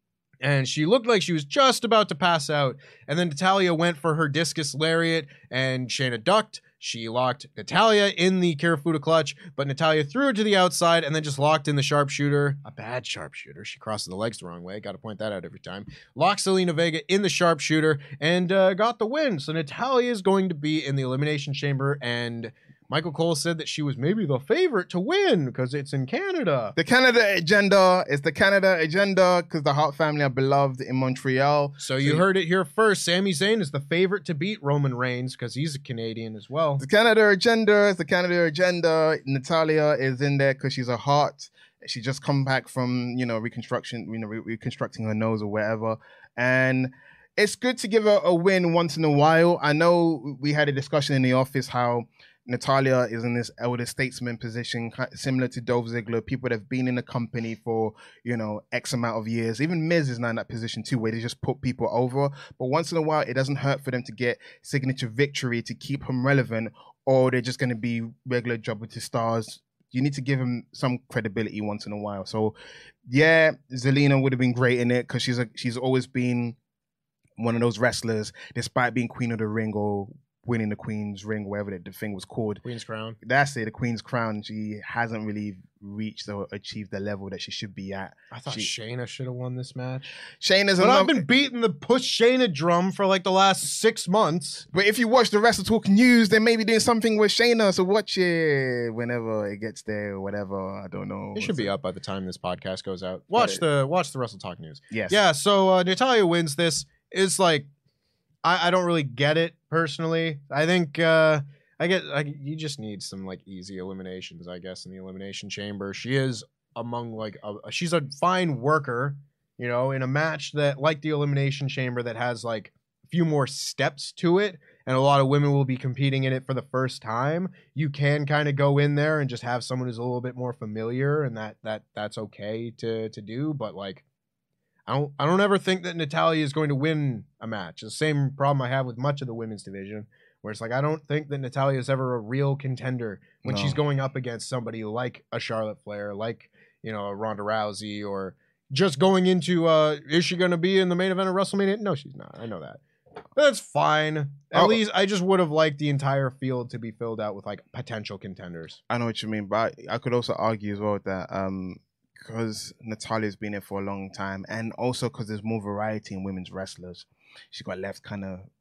And she looked like she was just about to pass out. And then Natalya went for her discus lariat, and Shayna ducked. She locked Natalya in the Kirifuda clutch, but Natalya threw her to the outside and then just locked in the sharpshooter. A bad sharpshooter. She crosses the legs the wrong way. Got to point that out every time. Locked Zelina Vega in the sharpshooter and uh, got the win. So Natalya is going to be in the Elimination Chamber, and Michael Cole said that she was maybe the favorite to win because it's in Canada. The Canada agenda is the Canada agenda because the Hart family are beloved in Montreal. So you heard it here first. Sami Zayn is the favorite to beat Roman Reigns because he's a Canadian as well. The Canada agenda is the Canada agenda. Natalya is in there because she's a Hart. She just come back from, you know, reconstruction, you know, re- reconstructing her nose or whatever. And it's good to give her a win once in a while. I know we had a discussion in the office how Natalya is in this elder statesman position, ki- similar to Dolph Ziggler, people that have been in the company for, you know, X amount of years. Even Miz is now in that position too, where they just put people over. But once in a while, it doesn't hurt for them to get signature victory to keep them relevant, or they're just going to be regular jobber to stars. You need to give them some credibility once in a while. So, yeah, Zelina would have been great in it because she's a, she's always been one of those wrestlers, despite being Queen of the Ring or winning the Queen's Ring, whatever the, the thing was called. Queen's Crown. That's it, the Queen's Crown. She hasn't really reached or achieved the level that she should be at. I thought She- Shayna should have won this match. Shayna's But another... I've been beating the push Shayna drum for like the last six months. But if you watch the Wrestle Talk News, they may be doing something with Shayna, so watch it whenever it gets there or whatever. I don't know. It should be up by the time this podcast goes out. Watch the watch the Wrestle Talk News. Yes. Yeah, so uh, Natalya wins this. It's like, I, I don't really get it personally. I think uh, I get I, you just need some like easy eliminations, I guess, in the Elimination Chamber. She is among like a, she's a fine worker, you know, in a match that like the Elimination Chamber that has like a few more steps to it, and a lot of women will be competing in it for the first time. You can kind of go in there and just have someone who's a little bit more familiar, and that that that's okay to to do, but like I don't I don't ever think that Natalya is going to win a match. The same problem I have with much of the women's division, where it's like I don't think that Natalya is ever a real contender when No. she's going up against somebody like a Charlotte Flair, like, you know, a Ronda Rousey, or just going into uh is she going to be in the main event of WrestleMania? No, she's not. I know that. That's fine. At Oh. least I just would have liked the entire field to be filled out with like potential contenders. I know what you mean, but I could also argue as well that um, because Natalya's been here for a long time, and also because there's more variety in women's wrestlers, she got left kind of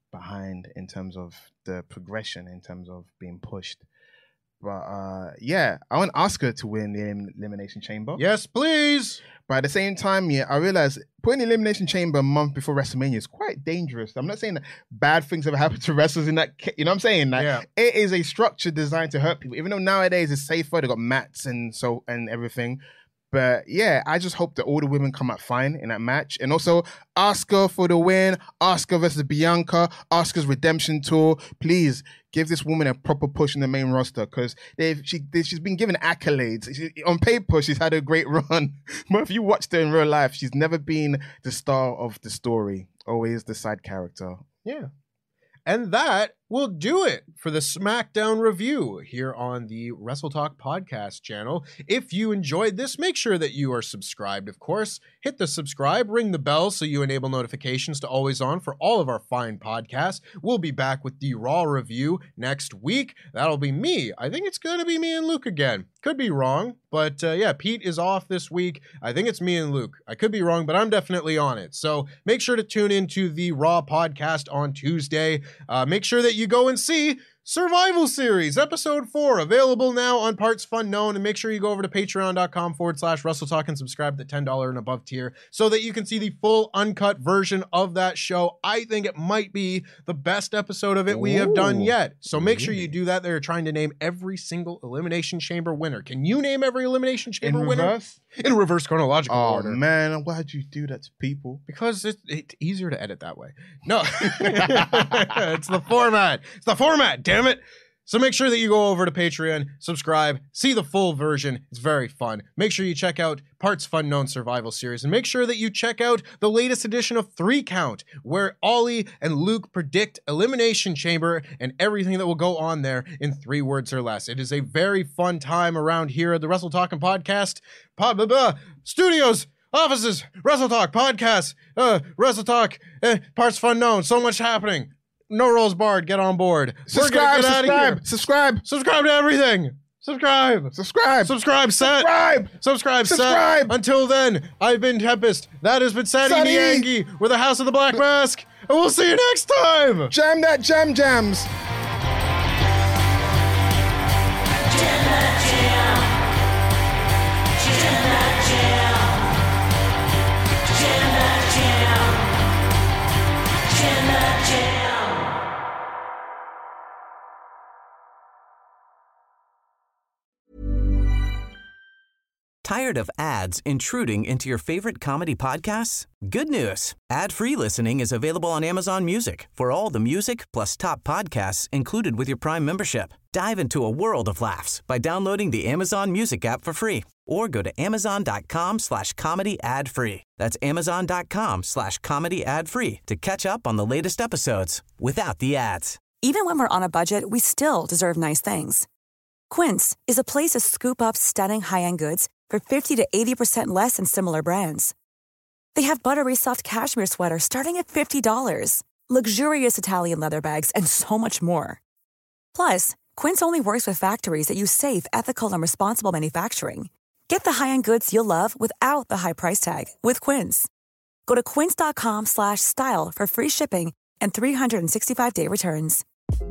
behind in terms of the progression, in terms of being pushed. But uh, yeah, I want Asuka to win the Elim- Elimination Chamber. Yes, please. But at the same time, yeah, I realize putting the Elimination Chamber a month before WrestleMania is quite dangerous. I'm not saying that bad things have happened to wrestlers in that, ca- you know what I'm saying? Like, Yeah. it is a structure designed to hurt people, even though nowadays it's safer. They've got mats and so and everything. But yeah, I just hope that all the women come out fine in that match. And also, Asuka for the win. Asuka versus Bianca. Asuka's redemption tour. Please give this woman a proper push in the main roster, because she they, she's been given accolades. She, on paper, she's had a great run. But if you watched her in real life, she's never been the star of the story. Always the side character. Yeah. And that will do it for the SmackDown review here on the Wrestle Talk podcast channel. If you enjoyed this, make sure that you are subscribed, of course. Hit the subscribe, ring the bell so you enable notifications to always on for all of our fine podcasts. We'll be back with the Raw review next week. That'll be me. I think it's going to be me and Luke again. Could be wrong, but uh, yeah, Pete is off this week. I think it's me and Luke. I could be wrong, but I'm definitely on it. So make sure to tune into the Raw podcast on Tuesday. Uh, make sure that you go and see Survival Series, episode four, available now on Parts Fun Known. And make sure you go over to patreon.com forward slash WrestleTalk and subscribe to the ten dollars and above tier so that you can see the full uncut version of that show. I think it might be the best episode of it we have done yet. So make sure you do that. They're trying to name every single Elimination Chamber winner. Can you name every Elimination Chamber In winner? reverse? In reverse chronological Oh, order. man, why'd you do that to people? Because it, it's easier to edit that way. No, it's the format. It's the format, damn it. So make sure that you go over to Patreon, subscribe, see the full version. It's very fun. Make sure you check out Parts Fun Known Survival Series, and make sure that you check out the latest edition of Three Count, where Ollie and Luke predict Elimination Chamber and everything that will go on there in three words or less. It is a very fun time around here at the Wrestle Talking Podcast Pod, blah, blah, Studios, offices, Wrestle Talk Podcast, uh, Wrestle Talk, uh, Parts Fun Known. So much happening. No Rolls Barred, get on board. Subscribe, We're gonna get out of here. subscribe, subscribe, Subscribe to everything. Subscribe. subscribe, Subscribe, set. subscribe. Subscribe, Subscribe. set. Until then, I've been Tempest. That has been Sadie Sadie. Niangi with the House of the Black Mask. And we'll see you next time. Jam that jam jams. Tired of ads intruding into your favorite comedy podcasts? Good news. Ad-free listening is available on Amazon Music for all the music plus top podcasts included with your Prime membership. Dive into a world of laughs by downloading the Amazon Music app for free or go to amazon.com slash comedy ad free. That's amazon.com slash comedy ad free to catch up on the latest episodes without the ads. Even when we're on a budget, we still deserve nice things. Quince is a place to scoop up stunning high-end goods for fifty to eighty percent less than similar brands. They have buttery soft cashmere sweaters starting at fifty dollars, luxurious Italian leather bags, and so much more. Plus, Quince only works with factories that use safe, ethical, and responsible manufacturing. Get the high-end goods you'll love without the high price tag with Quince. Go to quince.com slash style for free shipping and three sixty-five day returns.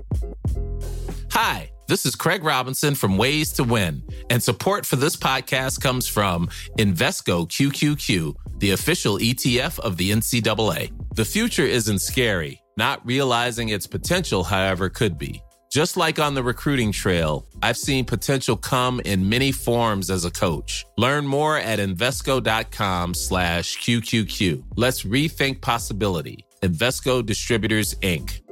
Hi, this is Craig Robinson from Ways to Win, and support for this podcast comes from Invesco Q Q Q, the official E T F of the N C double A. The future isn't scary. Not realizing its potential, however, could be. Just like on the recruiting trail, I've seen potential come in many forms as a coach. Learn more at Invesco.com slash QQQ. Let's rethink possibility. Invesco Distributors, Incorporated.